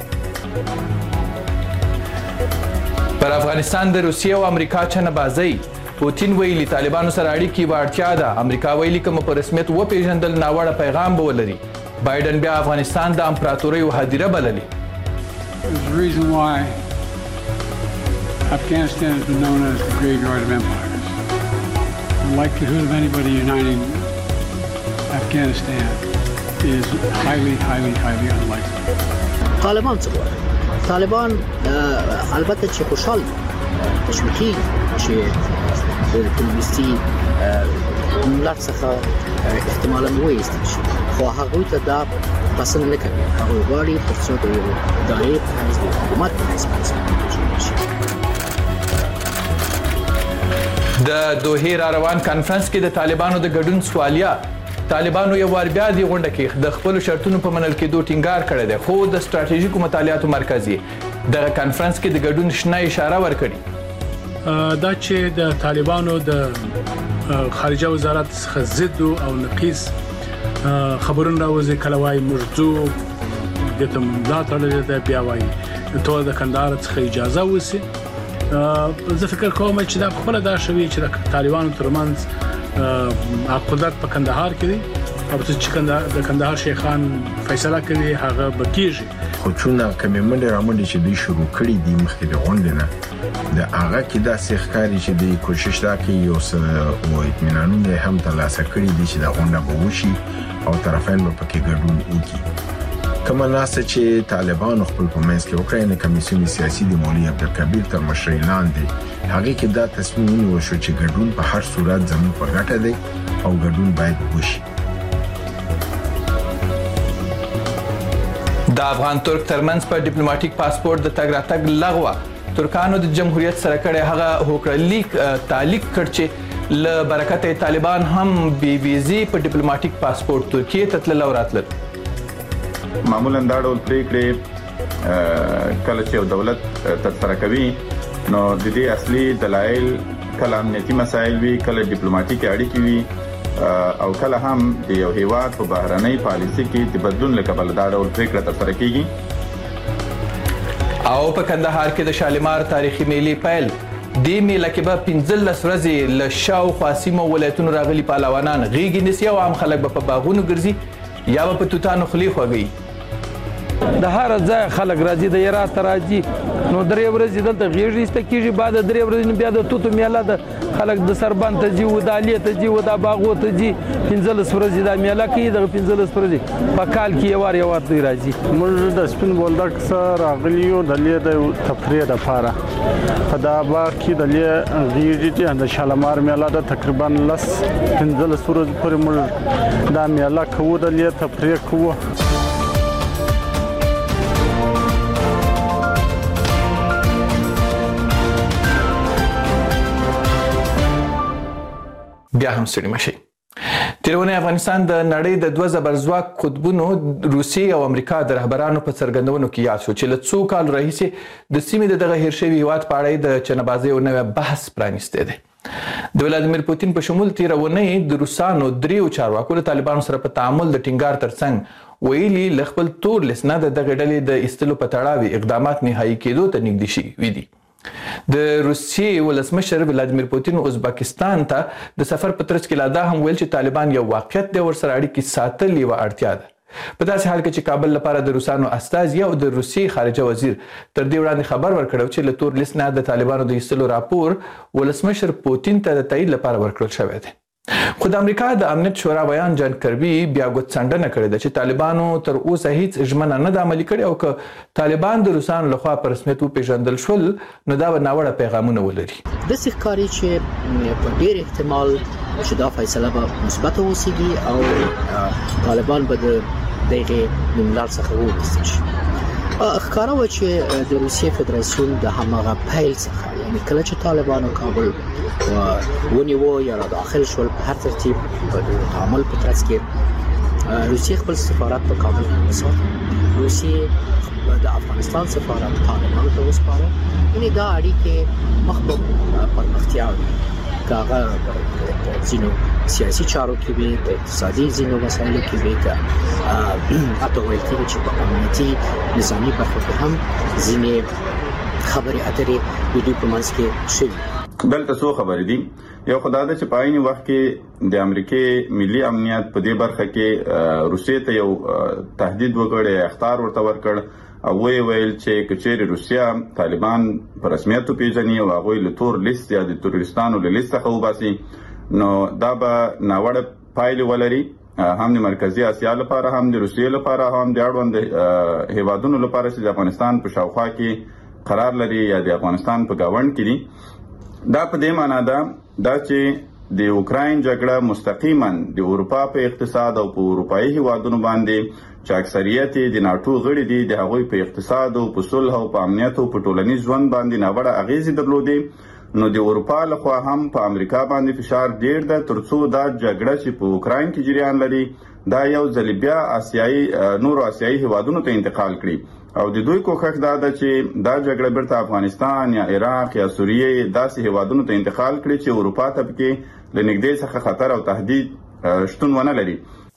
پر افغانستان د روسیې او امریکا چنه بازۍ. پوتین ویلي طالبانو سره اړیکې یوه اړتیا ده. امریکا ویلي که مو په رسمیت وپېژندل ناوړه پیغام به ولري. بایدن بیا افغانستان د امپراتورۍ هدیره بللې. There's a reason why Afghanistan has been known as the graveyard of empires. The likelihood of anybody uniting Afghanistan is highly, highly, highly unlikely. طالبان څه غواړي؟ طالبان البته چې خوشحال تشویقي چې د کمونیستي ملت څخه احتمالاً وایستل شي، خو هغوی ته دا پسند نه کوي. هغوی غواړي تر څو د یو ادارې په حیث د حکومت په حیث وپېژندل شي. د دوحې را روان کانفرنس کې د طالبانو د ګډون سوالیه. طالبانو یو وار بیا دې غونډه کې د خپلو شرطونو په منل کېدو ټینګار کړی دی، خو د ستراتیژیکو مطالعاتو مرکز یې دغه کانفرنس کې د ګډون شنه اشاره ورکړې. دا چې د طالبانو د خارجه وزارت څخه ضد او نقیص خبرونه راوځي، کله وایي موږ ځو دې ته ملا تړلې ده، بیا وایي ټول د کندهار څخه اجازه وسي. زه فکر کوم چې دا خپله دا شوي چې د طالبانو ترمنځ قدرت په کندهار کې دی او چې د کندهار شیخان فیصله کوي هغه به کېږي. خو چون کمې منډې رامنډې چې دوی شروع کړي دي مخکې د غونډې نه، د هغه کې داسې ښکاري چې دوی کوشش دا کوي یو څه اطمینانونه هم ترلاسه کړي دي چې دا غونډه به وشي او طرفین به پکې ګډون وکړي. کومه ناسته چې طالبانو خپل په منځ کې وکړه، یعنې کمیسیون سیاسي د مولوي عبدالکبیر تر مشرۍ لاندې، هغې کې دا تصمیم ونیول شو چې ګډون په هر صورت زموږ په ګټه دی او ګډون باید وشي. د افغان ترک ترمنځ په ډیپلوماټیک پاسپورت د تګ راتګ لغوه. ترکانو د جمهوریت سره کړی هغه هوکړلیک تعلیق کړ چې له برکته طالبان هم بې ویزې په ډیپلوماټیک پاسپورت ترکیې ته تلل او راتلل. معمولا دا ډول پریکړې کله چې یو دولت ترسره کوي نو د دې اصلي دلایل کله امنیتي مسایل وي، کله ډیپلوماټیکي اړیکې وي او کله هم د یو هیواد په بهرنۍ پالیسي کې د بدلون له کبله دا ډول پریکړه ترسره کیږي. او په کندهار کې د شالیمار تاریخي میلې پیل. دې میله کې به پنځلس ورځې له شاوخوا سیمو ولایتونو راغلي پهلوانان غیږې نیسي او عام خلک به په باغونو ګرځي یا به په توتانو خولې خوږوي. د هر ځای خلک راځي، د هرات راځي، نو درې ورځې دلته غیږ ایسته کېږي، بعد درې ورځې بیا د توتو میله ده، خلک د سربند ته ځي، ودالې ته ځي، ودا باغو ته ځي. پنځلس ورځې دا میله کوي، دغه پنځلس ورځې په کال کې یو وار یو وار دوی راځي. موږ د سپین بولدک څخه راغلي یو د لې د تفریح دپاره په دا باغ کې د لې غیږې دي، د شالمار میله ده، تقریبا لس پنځلس ورځې پورې موږ دا میله کوو، د لې تفریح کوو. بیا هم ستړي مشئ. تیرونی افغانستان د نړۍ د دوه زبرځواک قطبونو روسیې او امریکا د رهبرانو په څرګندونو کې یاد شو چې له څو کالو راهیسې د سیمې د دغه هیر شوي هیواد په اړه د چنه‌بازۍ یو نوی بحث پرانیستی دی. د ولادیمیر پوتین په شمول تیره اونۍ د روسانو دریو چارواکو له طالبانو سره په تعامل د ټینګار ترڅنګ ویلي له خپل تور لیست نه د دغې ډلې د ایستلو په تړاو اقدامات نهایي کېدو ته نږدې شوي دي. د روسیې ولسمشر ولادیمیر پوتین ازبکستان ته د سفر په ترڅ کې لا دا هم ویل چې طالبان یو واقعیت دی، ورسره اړیکې ساتل یوه اړتیا ده. په داسې حال کې چې کابل لپاره د روسانو استازي او د روسیې خارجه وزیر تر دې وړاندې خبر ورکړی چې له تور لیست نه د طالبانو د ایستلو راپور ولسمشر پوتین ته د تایید لپاره ورکړل شوی دی. خو د امریکا د امنیت شورا ویان جان کربي بیا ګوتڅنډنه کړې ده چې طالبانو تر اوسه هیڅ ژمنه نه ده عملي کړې او که طالبان د روسانو لخوا په رسمیت وپېژندل شول نو دا به ناوړه پیغامونه ولري. داسې ښکاري چې په ډېر احتمال چې دا فیصله به مثبته اوسېږي او طالبان به د دغه نوملړ څخه وویستل شي. ښکاره وه چې د روسیې فدراسیون د هماغه پیل څخه یعنې کله چې طالبانو کابل ونیوه یا را داخل شول په هر ترتیب په تعامل په ترڅ کې روسیې خپل سفارت په کابل کې وسات. روسیې د افغانستان سفارت طالبانو ته وسپاره. یعنې دا اړیکې مخ په پرمختیا وي که هغه ځینو سیاسي چارو کې وي د اقتصادي ځینو مسایلو کې وي که حتی ویل کېږي چې په امنیتي نظامي برخو کې هم ځینې خبرې اترې د دوی په منځ کې شوي. دلته څو خبرې دي. یو خدای د چې په عین وخت کې د امریکای ملي امنیت په دې برخه کې روسیې ته یو تهدید وکړ، اخطار ورته ورکړ او وی ویل چې کچېری روسیا طالبان په رسمیت پیژني او هغه له تور لیست یا د تروریستانو له لیست څخه وباسي نو دا به ناوړه پایلې ولري هم د مرکزی اسیا لپاره هم د روسیې لپاره هم د اړوند هیوادونو لپاره چې د افغانستان په شاوخوا کې قرار لري یا د افغانستان په گاوند کې دي. دا په دې معنی ده دا چې د اوکراین جګړه مستقیما د اروپا په اقتصاد او په اروپایي هیوادونو باندې چې اکثریت د ناتو غړي دي د هغوی په اقتصاد او په صلح او په امنیت او په ټولنیز ژوند باندې ناوړه اغیزې درلودې نو د اروپا لخوا هم په امریکا باندې فشار ډیر ده ترڅو دا جګړه چې په اوکراین کې جریان لري دا یو ځل بیا آسیایي نورو آسیایي هیوادونو ته انتقال کړي او د دوی کوښښ دا ده چې دا جګړه بیرته افغانستان یا عراق یا سوریه داسې هیوادونو ته انتقال کړي چې اروپا ته پکې له نږدې څخه خطر او تهدید شتون ونه لري.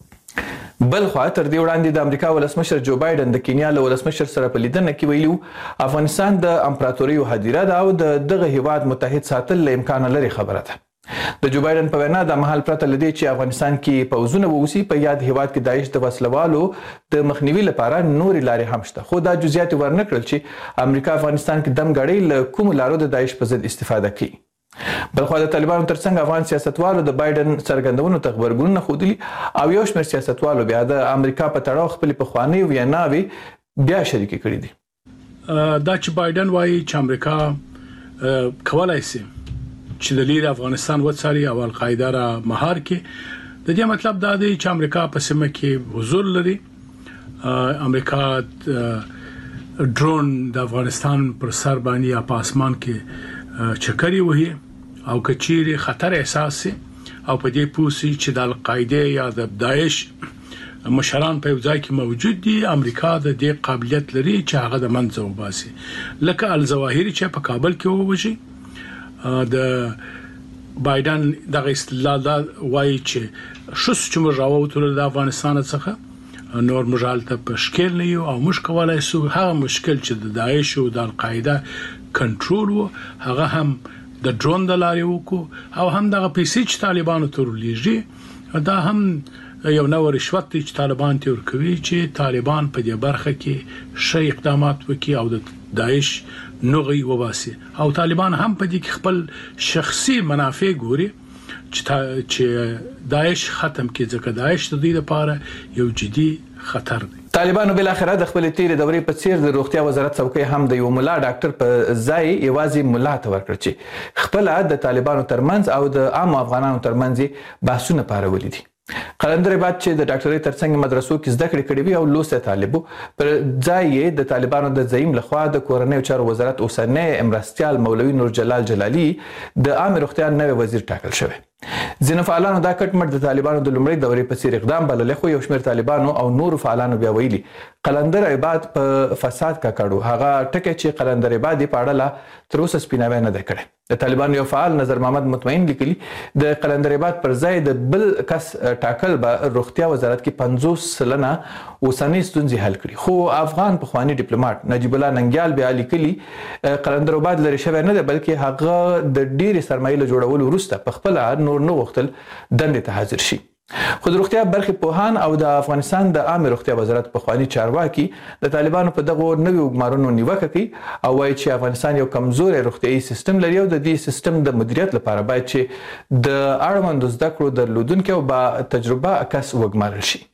بل خوا تر دې وړاندې د امریکا ولسمشر جو بایدن د کینیا له ولسمشر سره په لیدنه کې ویلي افغانستان د امپراتوریو هدیره ده او د دغه هیواد متحد ساتل له امکان لري خبره ده. د جو بایدن په وینا د مهال پرته لدی چې افغانستان کې پوځونه ووسی په یاد هیواد کې داعش د وسلوالو د مخنیوي لپاره نوري لارې هم شته خو دا جزئیات ورنکړل چې امریکا افغانستان کې دم غړي له کوم لارو د داعش په ضد استفاده کوي. بلخو د طالبانو ترڅنګ افغان سیاستوالو د بایدن څرګندونو ته خبرګونونه ښودلي او یو شمېر سیاستوالو بیا د امریکا په تړاو خپلې پخوانۍ ویناوې بیا شریکې کړي دي. دا چې بایدن وایي چې امریکا کولای شي چې د لیر افغانستان وڅاري او القاعده را مهار کړي د دې مطلب دا دی چې امریکا په سیمه کې حضور لري. امریکا ډرون د افغانستان پر سر باندې یا په اسمان کې چکرې وهي او کچېرې خطر احساس شي او په دې پوسي چې د القاعده یا د داعش مشران په ځای کې موجود دي امریکا د دې قابلیت لري چې هغه د منځه وباسي لکه الظواهری چې په کابل کې ووجي. د بایدن دغه استدلال دا وایي چې شوس چې موږ راووتل د افغانستان څخه نور مجالته په شکل نه یو او موږ کولای شو هغه مشکل چې د داعش او د القاعده کنټرول وو هغه هم د ډرون د لارې وکړو او هم دغه پیسې چې طالبانو ته ورلیږي دا هم یو نوع رشوت دی چې طالبان ته ورکوي چې طالبان په دې برخه کې شي اقدامات وکړي او د داعش نغي وباسي او طالبان هم په دې کې خپل شخصي منافع ګوري چې داعش ختم کړي ځکه داعش د دې لپاره یو جدي خطر دی. طالبانو بل اخر د خپل تیر دورې په څیر د روغتیا وزارت څوکۍ هم د یو ملا ډاکټر په ځای یوازې ملا ته ورکړ چې خپل د طالبانو ترمنځ او د عام افغانانو ترمنځ بحثونه پارولې دي. قلندر بعد چې د ډاکټرۍ ترڅنګ مدرسو کې زده کړې کړې وي او لوسته طالبو پر ځای د طالبانو د زعیم لخوا د کورنۍ چارو وزارت اوسنی امرستیال مولوي نور جلال جلالي د عام روغتیا نوی وزیر ټاکل شوی. ځینې فعالانو دا کټ مټ د طالبانو د لومړۍ دورې په څیر اقدام بللی خو یو شمېر طالبانو او نورو فعالانو بیا ویلي قلندر عباد په فساد ککړو هغه ټکی چې قلندر عباد یې په اړه لا تر اوسه سپیناوی نه دی کړی. د طالبانو یو فعال نظر محمد مطمئن لیکلي د قلندر عباد پر ځای د بل کس ټاکل به روغتیا وزارت کې پنځوس سلنه اوسنۍ ستونزې حل کړي خو افغان پخوانی ډیپلوماټ نجیب الله ننګیال بیا لیکلي قلندر عباد لرې شوی نه دی بلکې هغه د ډېرې سرمایې له جوړولو وروسته په خپله نور نه غوښتل دندې ته حاضر شي. خو د روغتیا برخې پوهان او د افغانستان د عامه روغتیا وزارت پخواني چارواکي د طالبانو په دغو نویو ګمارنو نیوکه کوي او وایي چې افغانستان یو کمزوری روغتیايي سیستم لري او د دې سیستم د مدیریت لپاره باید چې د اړوندو زده کړو درلودونکي او با تجربه کس وګمارل شي.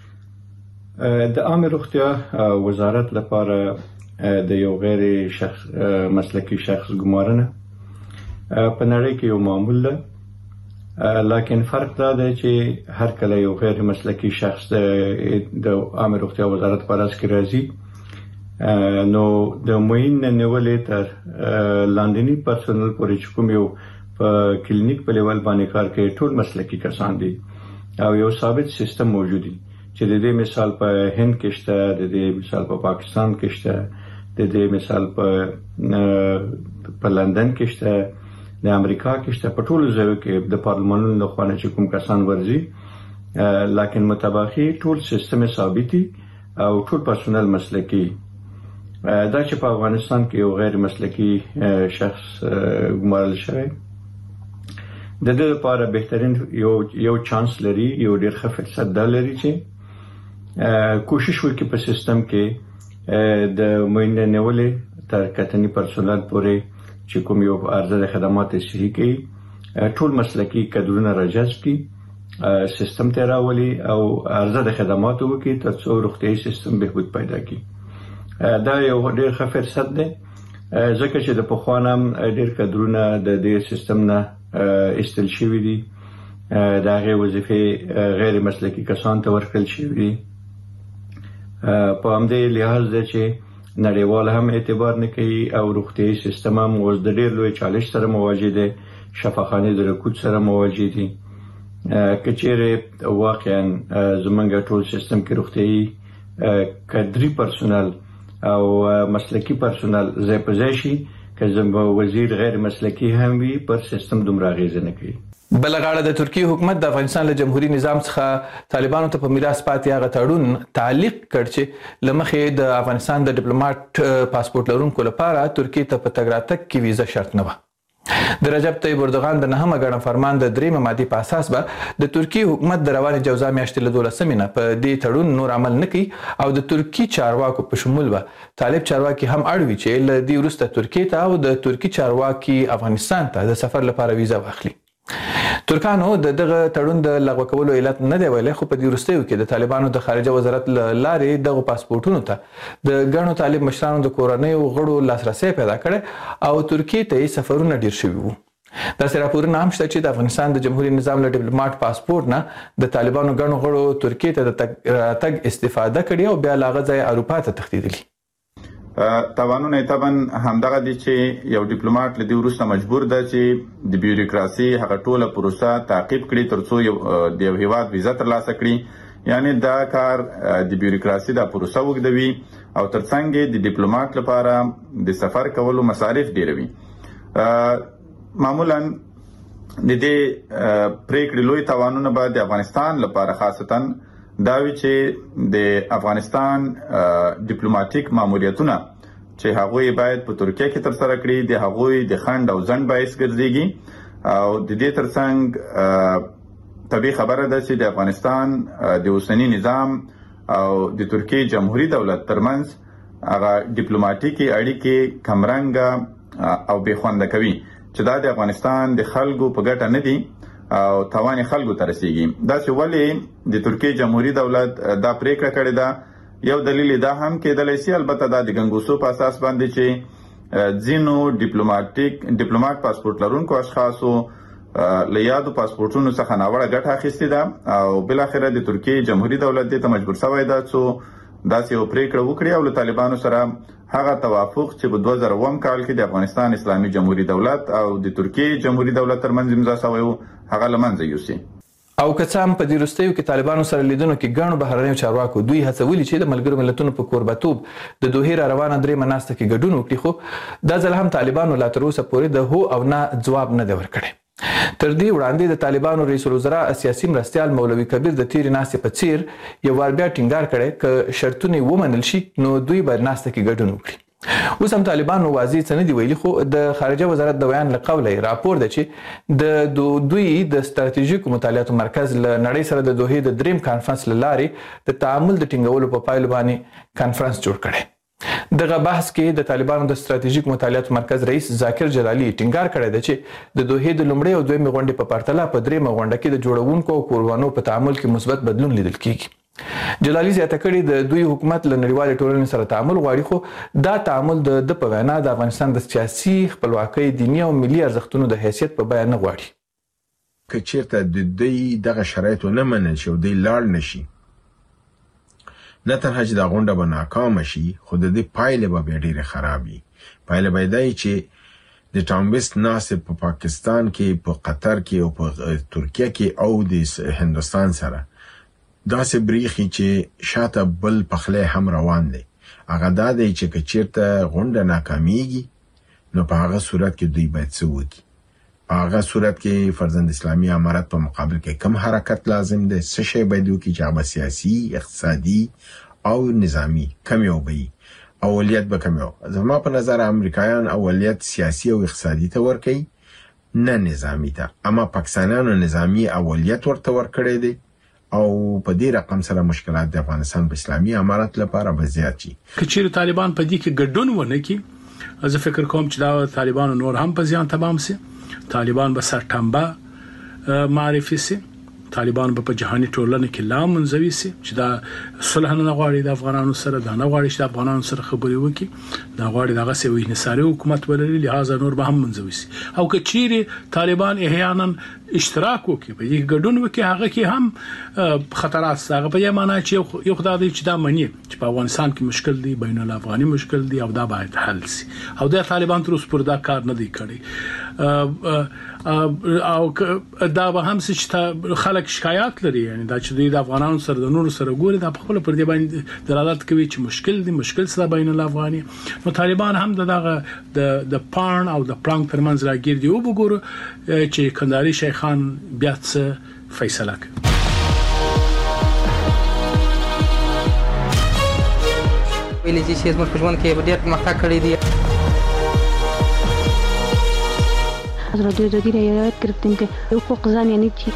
د عامه روغتیا وزارت لپاره د یو غیر شخص مسلکي شخص ګمارنه په نړۍ کې یو معمول ده، لکن فرق دا دی چې هر کله یو غیر مسلکي شخص د عامه روغتیا وزارت په راس کې راځي نو د معین نه نیولې تر لاندني پرسونل پورې چې کوم یو په کلینیک په لیول باندې کار کوي ټول مسلکي کسان دي او یو ثابت سیستم موجود دی چې د دې مثال په هند کې شته، د دې مثال په پاکستان کې شته، د دې مثال په په لندن کې شته، د امریکا کې شته، په ټولو ځایو کې د پارلمانونو له خوا نه چې کوم کسان ورځي، لکن متباخي ټول سیستم ثابتي او ټول پرسونل مسلکي. دا چې په افغانستان کې یو غیر مسلکي شخص ګمارل شوی د دې لپاره بهترین یو یو چانس لري، یو ډېر ښه فرصت دا لري چې کوشش وکړي په سیستم کې د معین نیولې تر کتني پرسونل پورې چې کوم یو ارزه خدمات صحي کوي ټول مسلکي کادرونه راجذب کړي، سیستم ته راولي او ارزه خدمات وکړي ترڅو روغتیايي سیستم بهبود پیدا کړي. دا یو ډېر ښه فرصت دی ځکه چې د پخوانه ډېر کادرونه د دې سیستم نه ایستل شوي دي، د هغې وظیفې غیر مسلکي کسان ته ورکړل شوي دي. په همدې لحاظ دی چې نړیوال هم اعتبار نه کوي او روغتیايي سیستم هم اوس د ډېر لوی چالش سره مواجه دی، شفاخانې د رکود سره مواجه دي. که چیرې واقعا زموږ ټول سیستم کې روغتیايي کادري پرسونل او مسلکي پرسونل ځای په ځای شي، که زموږ وزیر غیر مسلکي هم وي پر سیستم دومره اغېزه نه کوي. بل غاړه د ترکیه حکومت د افغانستان له جمهوریت نظام څخه طالبانو ته په میراث پاتې هغه تړون تعلیق کړ چې له مخې د افغانستان د ډیپلوماټ پاسپورت لرونکو لپاره ترکیه ته په تګ راتګ کې ویزه شرط نه وه. د رجب طیب اردوغان د نهمه ګڼه فرمان د درېیمه مادې په اساس به د ترکیه حکومت د روانې جوزا میاشتې له دولسمې نه په دې تړون نور عمل نه کوي او د ترکي چارواکو په شمول به طالب چارواکي هم اړ وي چې له دې وروسته ترکیې ته او د ترکي چارواکي افغانستان ته د سفر لپاره ویزه واخلي. ترکانو د دغه تړون د لغوه کولو علت نه دی ویلی، خو په دې وروستیو کې د طالبانو د خارجه وزارت له لارې دغو پاسپورټونو ته د ګڼو طالب مشرانو د کورنیو غړو لاسرسی پیدا کړی او ترکیې ته یې سفرونه ډېر شوي وو. داسې راپورونه هم شته چې د افغانستان د جمهوریت نظام له ډیپلوماټ پاسپورټ نه د طالبانو ګڼو غړو ترکیې ته د راتګ استفاده کړې او بیا له هغه ځایه اروپا ته تښتېدلي. تاوانونه طبعا همدغه دي چې یو ډیپلوماټ له دې وروسته مجبور ده چې د بیوروکراسي هغه ټوله پروسه تعقیب کړي ترڅو یو د یو هیواد ویزه ترلاسه کړي. یعنی دا کار د بیوروکراسي دا پروسه وګدوي او ترڅنګ د ډیپلوماټ لپاره د سفر کولو مصارف ډیروي. معمولا د دې پریکړې لوی تاوانونه به د افغانستان لپاره خاصتا دا وی چې د افغانستان ډیپلوماټیک ماموریتونه چې هغوی باید په ترکیه کې تر سره کړي د هغوی د خند او ځنډ باعث ګرځيږي او د دې ترڅنګ طبيعي خبره ده چې د افغانستان د اوسنی نظام او د ترکیه جمهوریت دولت ترمنځ هغه ډیپلوماټیکي اړیکې کمرنګ او بې خوند کوي چې دا د افغانستان د خلکو په ګټه نه دي او توان خلکو ته رسیږي. دا چې ولې د ترکیه جمهوریت دولت دا پریکړه کړې ده یو دلیل دا هم کېدلی شي، البته دا د ګنګوسو په اساس باندې چې ځینو ډیپلوماټیک ډیپلوماټ پاسپورت لرونکو اشخاصو له یادو پاسپورتونو څخه ناوړه ګټه اخیستې ده او بل اخره د ترکیه جمهوریت دولت دې ته مجبور شوی ده چې داسې یو پریکړه وکړي او له طالبانو سره هغه توافق چې په دوه زره اووم کال کې د افغانستان اسلامي جمهوریت دولت او د ترکیه جمهوریت دولت ترمنځ امضا شوی و هغه له منځه یوسي. او که څه هم په دې وروستیو کې طالبانو سره لیدنو کې ګڼو بهرنیو چارواکو دوی هڅولي چې د ملګرو ملتونو په کوربتوب د دوحې را روانه درېیمه ناسته کې ګډون وکړي، خو دا ځل هم طالبانو لا تر اوسه پورې د هو او نه ځواب نه دی ورکړی. تر دې وړاندې د طالبانو رئیس الوزرا سیاسي مرستیال مولوي کبیر د تیرې ناستې په څیر یو وار بیا ټینګار کړی که شرطونه ومنل شي نو دوی به ناسته کې ګډون وکړي. اوس هم طالبان واضح څه نه دی ویلي، خو د خارجه وزارت د بیان له قوله راپور دی چې د دوی د ستراتیژیکو مطالعاتو مرکز له نړۍ سره د دوحې د دریم کانفرنس له لارې د تعامل د ټینګولو په پایلو باندې کانفرنس جوړ کړی. دغه بحث کې د طالبانو د ستراتیژیک مطالعاتو مرکز رئیس ذاکر جلالي ټینګار کړی دی چې د دوحې د لومړۍ او دویمې غونډې په پرتله په دریمه غونډه کې د جوړونکو او کوربانو په تعامل کې مثبت بدلون لیدل کیږي. جلالي زیاته کړې د دوی حکومت له نړیوالې ټولنې سره تعامل غواړي، خو دا تعامل د د په وینا د افغانستان د سیاسي خپلواکۍ، دیني او ملي ارزښتونو د حیثیت په بیان نه غواړي. که چیرته د دوی دغه شرایط ونه منل شي او دوی لاړ نشي، نه تنها چې دا غونډه به ناکامه شي، خو د دې پایلې به بیا ډېرې خراب وي. پایله به دا وي چې د ټرامپست ناستې په پاکستان کې، په قطر کې او په ترکیه کې او د هندوستان سره داسې بریخي چې شاته بل پخلی هم روان دی. هغه دا دی چې که چیرته غونډه ناکامیږي، نو په هغه صورت کې دوی باید څه وکړي. په هغه صورت کې فرزند اسلامي امارت په مقابل کې کم حرکت لازم دی، څه شی باید وکړي چې هغه سیاسي، اقتصادي او نظامي کم یو به اولیت به کم یو. زما په نظر امریکایان اولیت سیاسي او اقتصادي ته ورکوي، نه نظامي ته. اما پاکستانیانو نظامي اولیت ورته ورکړی دی او په دې رقم سره مشکلات د افغانستان په اسلامي امارت لپاره به زیات شي. که چیرې طالبان په دې کې ګډون ونه کړي، زه فکر کوم چې دا طالبانو نور هم په زیان تمام سي. طالبان به سرټمبه معرفي سي، طالبان به په جهاني ټولنه کې لا منزوي سي چې دا صلح نه غواړي د افغانانو سره، دا نه غواړي چې د افغانانو سره خبرې وکړي، دا غواړي دغه سي وي انحصاري حکومت ولري، لہذا نور به هم منزوي سي. او که چیرې طالبان احیانا اشتراک وکړي، په دې ګډون وکړي، هغه کې هم خطرات شته. هغه په دې معنی چې یو خدای دی چې دا مني چې په افغانستان کې مشکل دی، بین الافغاني مشکل دی او دا باید حل سي. او د طالبان تر اوسه پورې دا کار نه دی کړی. او دا به هم چې خلک شکایات لري، یعنی دا چې دوی د افغانانو سره د نورو سره ګوري، دا په خپل پر دې باندې دلالت کوي چې مشکل دی، مشکل سره بین الافغاني. نو طالبان هم دغه د د پان او د پلانک ترمنځ راګیر دی. او وګورو چې کندهاري شیخان بیا څه فیصله کوي. ویلي چې زموږ په ژوند کې ډېر پرمختګ کړی دی. از رادیو آزادی را یاد گرفتیم که حقوق زن یعنی چی.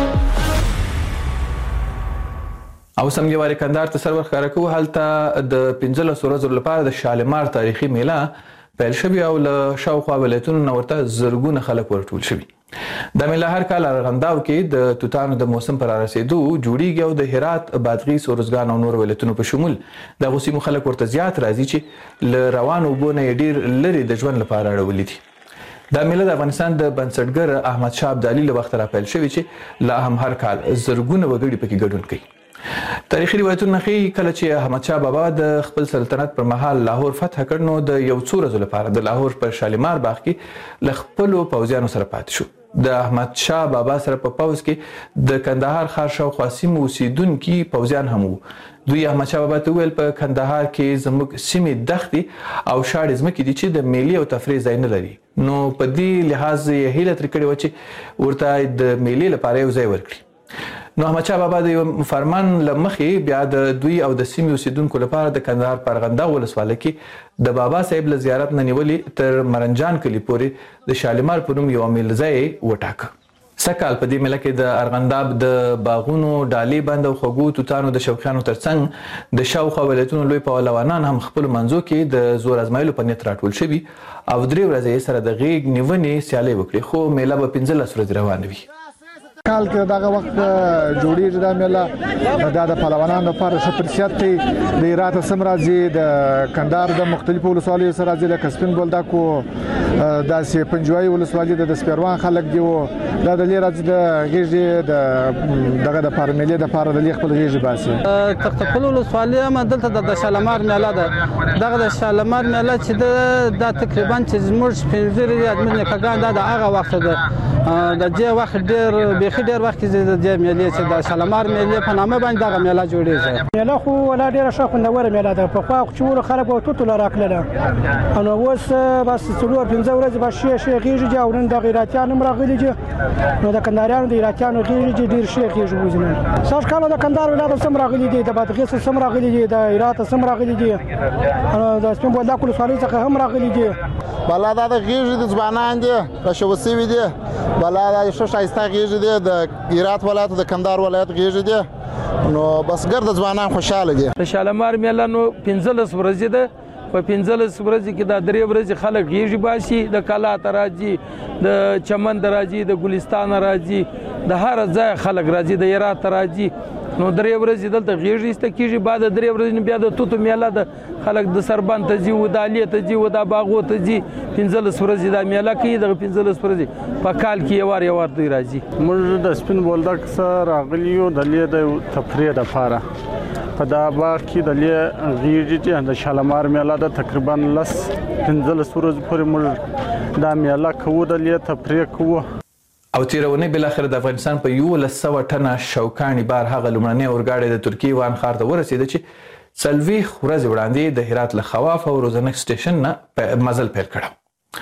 او سم یواري کندهار ته سر ورخاره کوو. هلته د پنځلسو ورځو لپاره د شالمار تاریخي میله پیل شوې او له شاوخوا ولایتونو نه ورته زرګونه خلک ورټول شوي. دا میله هر کال ارغنداو کې د توتانو د موسم پر رسیدو جوړیږي او د هرات، بادغیس، ارزګان او نور ولایتونو په شمول د غوسیمو خلک ورته زیات راځي چې له روانو اوبو نه ډېر لرې د ژوند لپاره اړولي دي. دا میله د افغانستان د بنسټګر احمد شاه ابدالي له وخته راپیل شوې چې لا هم هر کال زرګونه وګړي پکې ګډون کوي. تاریخي روایتونه ښیي کله چې احمد شاه بابا د خپل سلطنت پر مهال لاهور فتح کړ، نو د یو څو ورځو لپاره د لاهور پر شالمار باغ کې له خپلو پوځیانو سره پاتې شو. د احمد شاه بابا سره په پوځ کې د کندهار ښار شاوخوا سیمو اوسېدونکي پوځیان هم وو. دوی احمد شاه بابا ته وویل په کندهار کې زموږ سیمې دښتې او شاړې ځمکې دي چې د میلې او تفریح ځای نه لري. نو په دې لحاظ یې هیله ترې کړې وه چې ورته د میلې لپاره یو ځای ورکړي. نو احمد شاه بابا د یو فرمان له مخې بیا د دوی او د سیمې اوسېدونکو لپاره د کندهار په ارغنداو ولسوالۍ کې د بابا صاحب له زیارت نه نیولې تر مرنجان کلي پورې د شالمار په نوم یو میله ځای وټاکه. سږکال په دې میله کې د ارغنداب د باغونو، ډالۍ بند او خوږو توتانو د شوقیانو ترڅنګ د شاوخوا ولایتونو لوی پهلوانان هم خپلو منځو کې د زور ازمایلو په نیت راټول شوي او درې ورځې یې سره د غیږ نیونې سیالۍ وکړې، خو میله به پنځلس ورځې روانه وي. کال کې دغه وخت جوړیږي دا میله، دا د پهلوانانو لپاره ښه فرصت دی. د هرات سم راځي، د کندهار د مختلفو ولسوالیو سره راځي، لکه سپین بولدک و، داسې پنجوایي ولسوالي د سپیروان خلک دي، دا د لې راځي د غیږې د دغه د پاره میلې دپاره د لې خپل غیږې باسي. تختپل ولسوالي هم دلته د شالمار میله ده. دغه د شالمار میله چې دا تقریبا چې زموږ سپین ږیري ادمیر نیکهګان دا د هغه وخت ده د دې وخت ډېر بیخي ډېر وخت کې د دې میلې چې د شالمار میلې په نامه باندې دغه میله جوړېږي. میله خو ولا ډېره ښه خوندوره میله ده. پخوا خو چې ولو خلک به توتو راکړله، نو اوس بس څلور پنځه ورځې به ښې ښې غېږې دي او نن د غیراتیان هم راغلي دي. نو د کندهاریانو د غیراتیانو غېږې دي ډېر ښې غېږې وځي نن. سږ کال د کندهار ولایت هم راغلي دي، د بادغیس هم راغلي دي، د هرات هم راغلي دي، د سپین بولدک ولسوالۍ څخه هم راغلي دي. بالا دا د غېږې د ځوانان دي راشوه سوي دي. بالا دا ښه ښایسته غېږې دي، د هرات ولایت د کندهار ولایت غېږې دي. نو بس ګرد ځوانان خوشاله دي. د شالمار میله نو پنځلس ورځې ده. په پنځلس ورځې کې دا درې ورځې خلک غېږې باسي، د کلا ته راځي، د چمن ته راځي، د ګلستان راځي، د هر ځای خلک راځي، د هرات ته راځي. نو درې ورځې دلته غېږې ایسته کېږي. بعد درې ورځې بیا د توتو میله ده، خلک د سربند ته ځي، ودالې ته ځي، ودا باغو ته ځي. پنځلس ورځې دا میله کوي. دغه پنځلس ورځې په کال کې یو وار یو وار دوی راځي. موږ د سپین بولدک څخه راغلي یو د دې د تفریح دپاره. په دا باغ کې د دې غېږې چې د شالمار میله ده تقریبا لس پنځلس ورځې پورې موږ دا میله کوو، د دې تفریح کوو. او تیرونی بالاخره د افغانستان په یولس سوه ټنه شوکاني بار هغه لومړنی اورګاډی د ترکیې وان ښار ته ورسېده چې څلوېښت ورځې وړاندې د هرات له خواف او روزنک سټیشن نه مزل پیل کړی.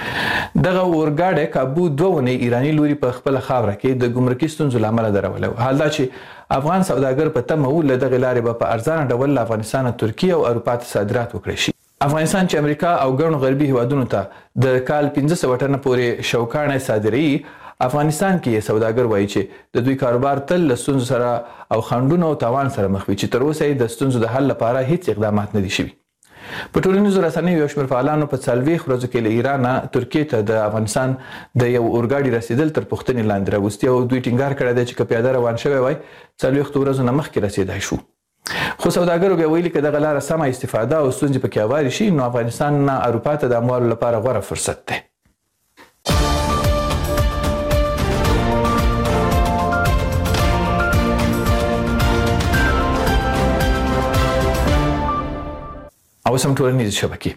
دغه اورګاډی کابو دوه اونۍ ایراني لوري په خپله خاوره کې د ګمرکي ستونزو له امله درولی و. حال دا چې افغان سوداګر په تمه و له دغې لارې به په ارزانه ډول له افغانستانه ترکیې او اروپا ته صادرات وکړی شي. افغانستان چې امریکا او ګڼو غربي هیوادونو ته د کال پنځه سوه ټنه پورې شوکاڼی صادروي، افغانستان کې سوداګر وایي چې د دوی کاروبار تل له ستونزو سره او خنډونو او تاوان سره مخ وي چې تر اوسه یې د ستونزو د حل لپاره هیڅ اقدامات نه دي شوي. په ټولنیزو رسنیو یو شمېر فعالانو په څلوېښت ورځو کې له ایرانه ترکیې ته د افغانستان د یو اورګاډي رسېدل تر پوښتنې لاندې راوستي او دوی ټینګار کړی دی چې که پیاده روان شوی وای څلوېښتو ورځو نه مخکې رسېدای شو. خو سوداګرو بیا ویلي که دغه لاره سمه استفاده او ستونزې پکې هوارې شي نو افغانستان نه اروپا ته د اموالو لپاره غوره فرصت دی. او سم ټولنیز شبکې.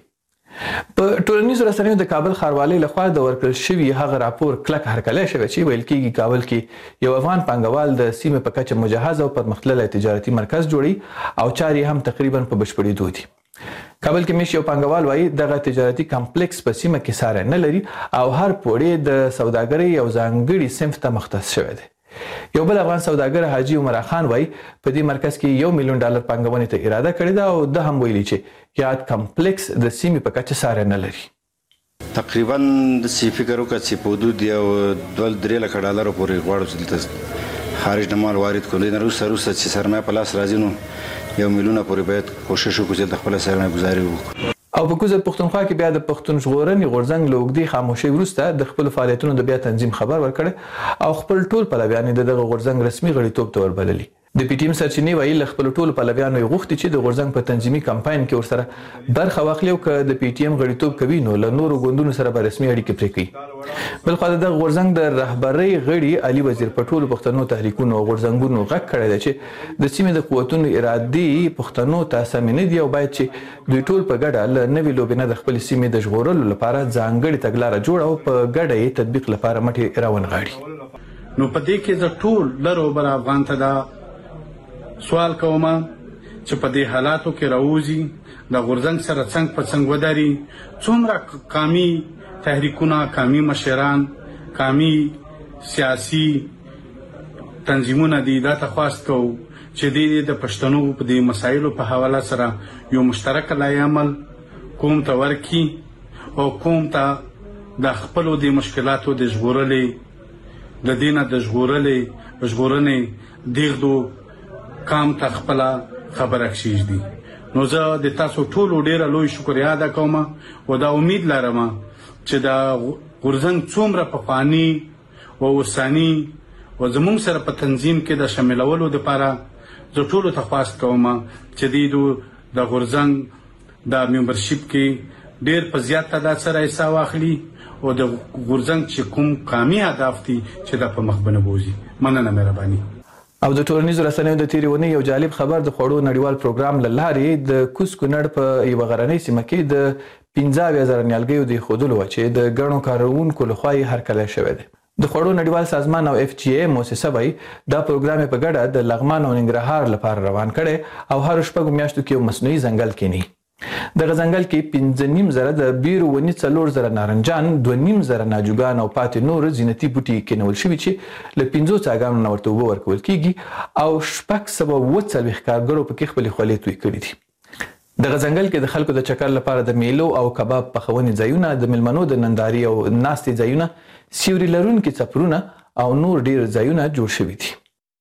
په ټولنیزو رسنیو د کابل ښاروالۍ لخوا د ورکړل شوي هغه راپور کلک هرکلی شوی چې ویل کېږي کابل کې یو افغان پانګوال د سیمې په کچه مجهز او پرمختللی تجارتي مرکز جوړوي او چارې هم تقریبا په بشپړېدو دي. کابل کې مېشت یو پانګوال وایي دغه تجارتي کمپلیکس په سیمه کې ساری نه لري او هر پوړی د سوداګرۍ یو ځانګړي صنف ته مختص شوی دی. یو بل افغان سوداګر حاجي عمر خان وایي په دې مرکز کې یو میلیون ډالر پانګونې ته اراده کړې ده او ده هم ویلي چې یاد کمپلیکس د سیمې په کچه ساری نه لري. تقریبا داسې فکر وکړه چې په حدود یو دوه درې لکه ډالرو پورې غواړو چې دلته خارج نه مال وارد کړو. نه وروسته وروسته چې سرمایه په لاس راځي نو یو میلیونه پورې باید کوشش وکړو چې دلته خپله سرمایه ګزاري وکړو. او په کوزر پښتونخوا کې بیا د پښتون ژغورنې غورځنګ له اوږدې خاموشۍ وروسته د خپلو فعالیتونو د بیا تنظیم خبر ورکړی او خپل ټول پلویان یې د دغه غورځنګ رسمي غړیتوب ته وربللي. د پی ټي ایم سرچینې وایي له خپلو ټولو پلویانو یې غوښتي چې د غورځنګ په تنظیمي کمپاین کې ورسره برخه واخلي او که د پی ټي ایم غړیتوب کوي نو له نورو ګوندونو سره به رسمي اړیکې پرې کوي. بلخوا د دغه غورځنګ د رهبرۍ غړي علي وزیر په ټولو پښتنو تحریکونو او غورځنګونو غږ کړی دی چې د سیمې د قوتونو ارادې پښتنو ته سمې نه دي او باید چې دوی ټول په ګډه له نوې لوبې نه د خپلې سیمې د ژغورلو لپاره ځانګړې تګلاره جوړه او په ګډه یې تطبیق لپاره مټې راونغاړي. نو په دې کې زه ټول لر او بر افغان ته دا سوال کوم چې په دې حالاتو کې راوځي د غورځنګ سره څنګ په څنګ ودري. څومره قامي تحریکونه، قامي مشران، قامي سیاسي تنظیمونه دي دا تخواست کوو چې دې د پښتنو په دې مسایلو په حواله سره یو مشترک لایحه عمل قوم ته ورکړي او قوم ته د خپلو د مشکلاتو د ژغورلې د دې نه د ژغورلې ژغورنې دیغدو کام ته خپله خبره کښېږدي. نو زه د تاسو ټولو ډېره لوی شکریه ادا کوم او دا امید لرم چې دا غورځنګ څومره پخواني او اوساني او زموږ سره په تنظیم کې د شاملولو دپاره زه ټولو ته خواست کوم چې دوی د غورځنګ د ممبرشپ کې ډېر په زیات تعداد سره حصه واخلي او د غورځنګ چې کوم قامي اهداف دي چې دا په مخ به نه بوځي. مننه، مهرباني. او د ټولنیزو رسنیو د تیرې اونۍ یو جالب خبر د خوړو نړیوال پروګرام له لارې د کوز کونړ په یوه غرنۍ سیمه کې د پنځه اویا زره نیالګیو د ایښودلو وه چې د ګڼو کاروونکو لخوا یې هرکلی شوی دی. د خوړو نړیوال سازمان او اف جی ای موسسه وایي دا پروګرام په ګډه د لغمان او ننګرهار لپاره روان کړی او هر شپږو میاشتو کې یو مصنوعي ځنګل کینی. دغه ځنګل کې پنځه نیم زره د بیرو ونې، څلور زره نارنجان، دوه نیم زره ناجوګان او پاتې نور زینتي بوټي کینول شوي چې له پنځو څاګانو نه ورته اوبه ورکول کیږي او شپږ سوه اووه څلوېښت کارګرو پکې خپلې خولې توی کړي دي. دغه ځنګل کې د خلکو د چکر لپاره د میلو او کباب پخونې ځایونه، د میلمنو د ننداري او ناستې ځایونه، سیوري لرونکي څپرونه او نور ډیر ځایونه جوړ شوي دي.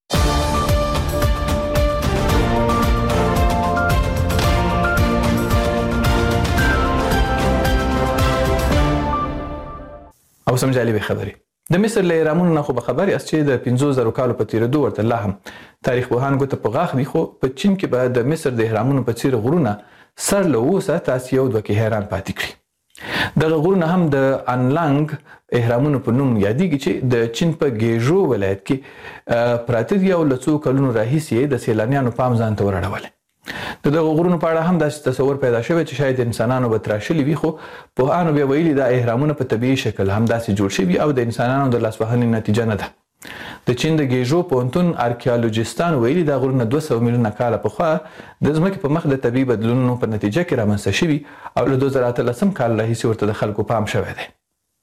او سم جالبې خبرې د مصر له اهرامونو نه خو به خبر یاست چې د پنځو زرو کالو په تېرېدو ورته لا هم تاریخ پوهان ګوته په غاښ دي، خو په چین کې به د مصر د اهرامونو په څېر غرونه سر له اوسه تاسې یو دوه کې حیران پاتې کړي. دغه غرونه هم د انلانګ اهرامونو په نوم یادېږي چې د چین په ګیژو ولایت کې پراته دي او له څو کلونو راهیسې د سیلانیانو پام ځان ته ورړولی. د دغه غرونو په اړه هم داسې تصور پیدا شوی چې شاید انسانانو به تراشلي وي، خو پوهانو بیا ویلي دا اهرامونه په طبیعي شکل همداسې جوړ شوي او د انسانانو د لاسوهنې نتیجه نه ده. د چین د ګیژو پوهنتون ارکیالوجیستان ویلي دا غرونه دوه سوه میلیونه کاله پخوا د ځمکې په مخ د طبیعي بدلونونو په نتیجه کې رامنځته شوي او له دوه زره اتلسم کال راهیسې ورته د خلکو پام شوی دی.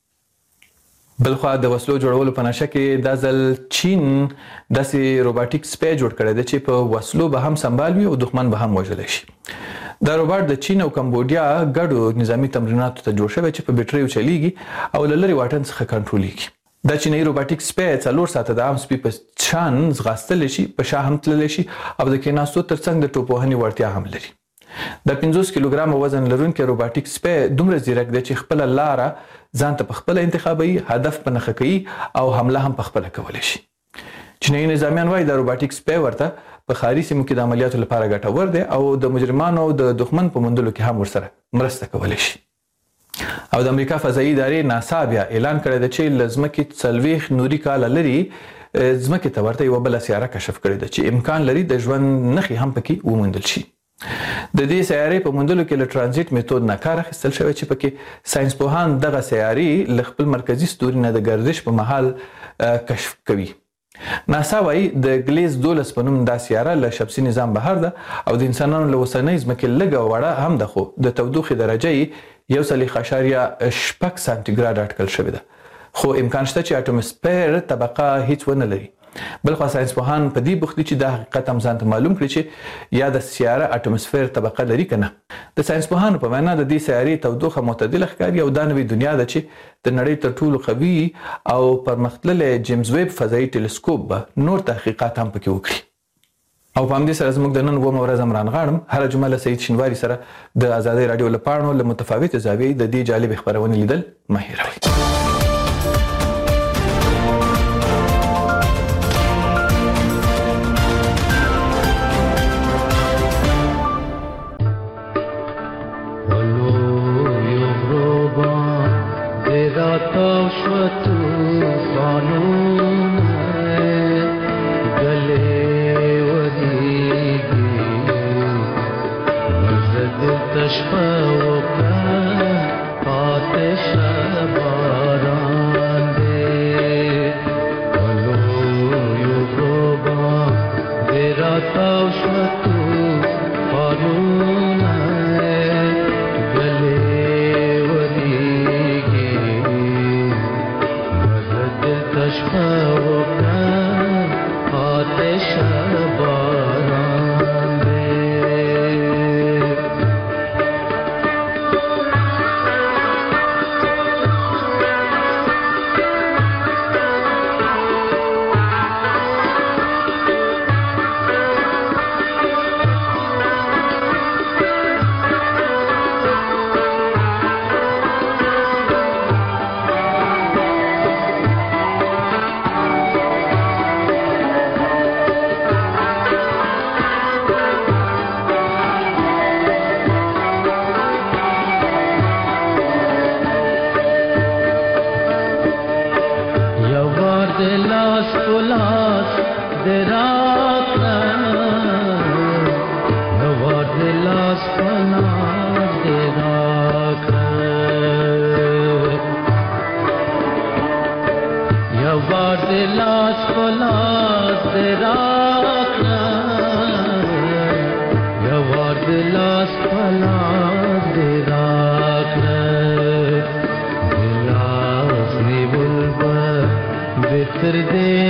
بلخوا د وسلو جوړولو په نشه کې دا ځل چین داسې روباټیک سپی جوړ کړی دی چې په وسلو به هم سنبال وي او دښمن به هم وژلی شي. دا روباټ د چین او کمبودیا ګډو نظامي تمریناتو ته جوړ شوی چې په بیټریو چلیږي او له لرې واټن څخه کنټرولېږي. دا چینایي روباټیک سپی څلور ساعته د عام سپي په شان ځغاستلی شي، په شا هم تللی شي او د کېناستو ترڅنګ د ټوپوهنې وړتیا هم لري. د پنځوس کیلوګرامه وزن لرونکی روباټیک سپی دومره ځیرک دی چې خپله لاره ځان ته پخپله انتخابوي، هدف په نښه کوي او حمله هم پخپله کولی شي. چینایي نظامیان وایي دا روباټیک سپی ورته په ښاري سیمو کې د عملیاتو لپاره ګټور دی او د مجرمانو او د دښمن په موندلو کې هم ورسره مرسته کولی شي. او د امریکا فضایي ادارې ناسا بیا اعلان کړی دی چې له ځمکې څلوېښت نوري کاله لرې ځمکې ته ورته یوه بله سیاره کشف کړې ده چې امکان لري د ژوند نښې هم پکې وموندل شي. د دې سیارې په موندلو کې له ټرانزیټ میتود نه کار اخیستل شوی چې پکې ساینسپوهان دغه سیارې له خپل مرکزي ستوري نه د ګردش په مهال کشف کوي. ناسا وایي د ګلیز دولس په نوم دا سیاره له شمسي نظام بهر ده او د انسانانو له اوسنۍ ځمکې لږه وړه هم ده، خو د تودوخې درجه یې یو څلوېښت اعشاریه شپږ سانتیګراډ اټکل شوې ده، خو امکان شته چې اټوموسفیر طبقه هیڅ ونه لري. بلخوا ساینسپوهان په دې بوخت دي چې دا حقیقت هم ځان ته معلوم کړي چې یا د سیاره اټوموسفیر طبقه لري که نه. د ساینسپوهانو په وینا د دې سیارې تودوخه معتدله ښکاري او دا نوې دنیا ده چې د نړۍ تر ټولو قوي او پرمختللی جیمز ویب فضایي ټیلیسکوپ به نور تحقیقات هم پکې وکړي. او په همدې سره زموږ د نن اوومه ورځ هم رانغاړم. هره جمعه له سعید شینواري سره د ازادۍ راډیو له پاڼو له متفاوتې زاویې د دې جالبې خپرونې لیدل مه هېروئ. پلاس راکنا یوار دلاس پلاس راکنا دلاس نیول با بتر دے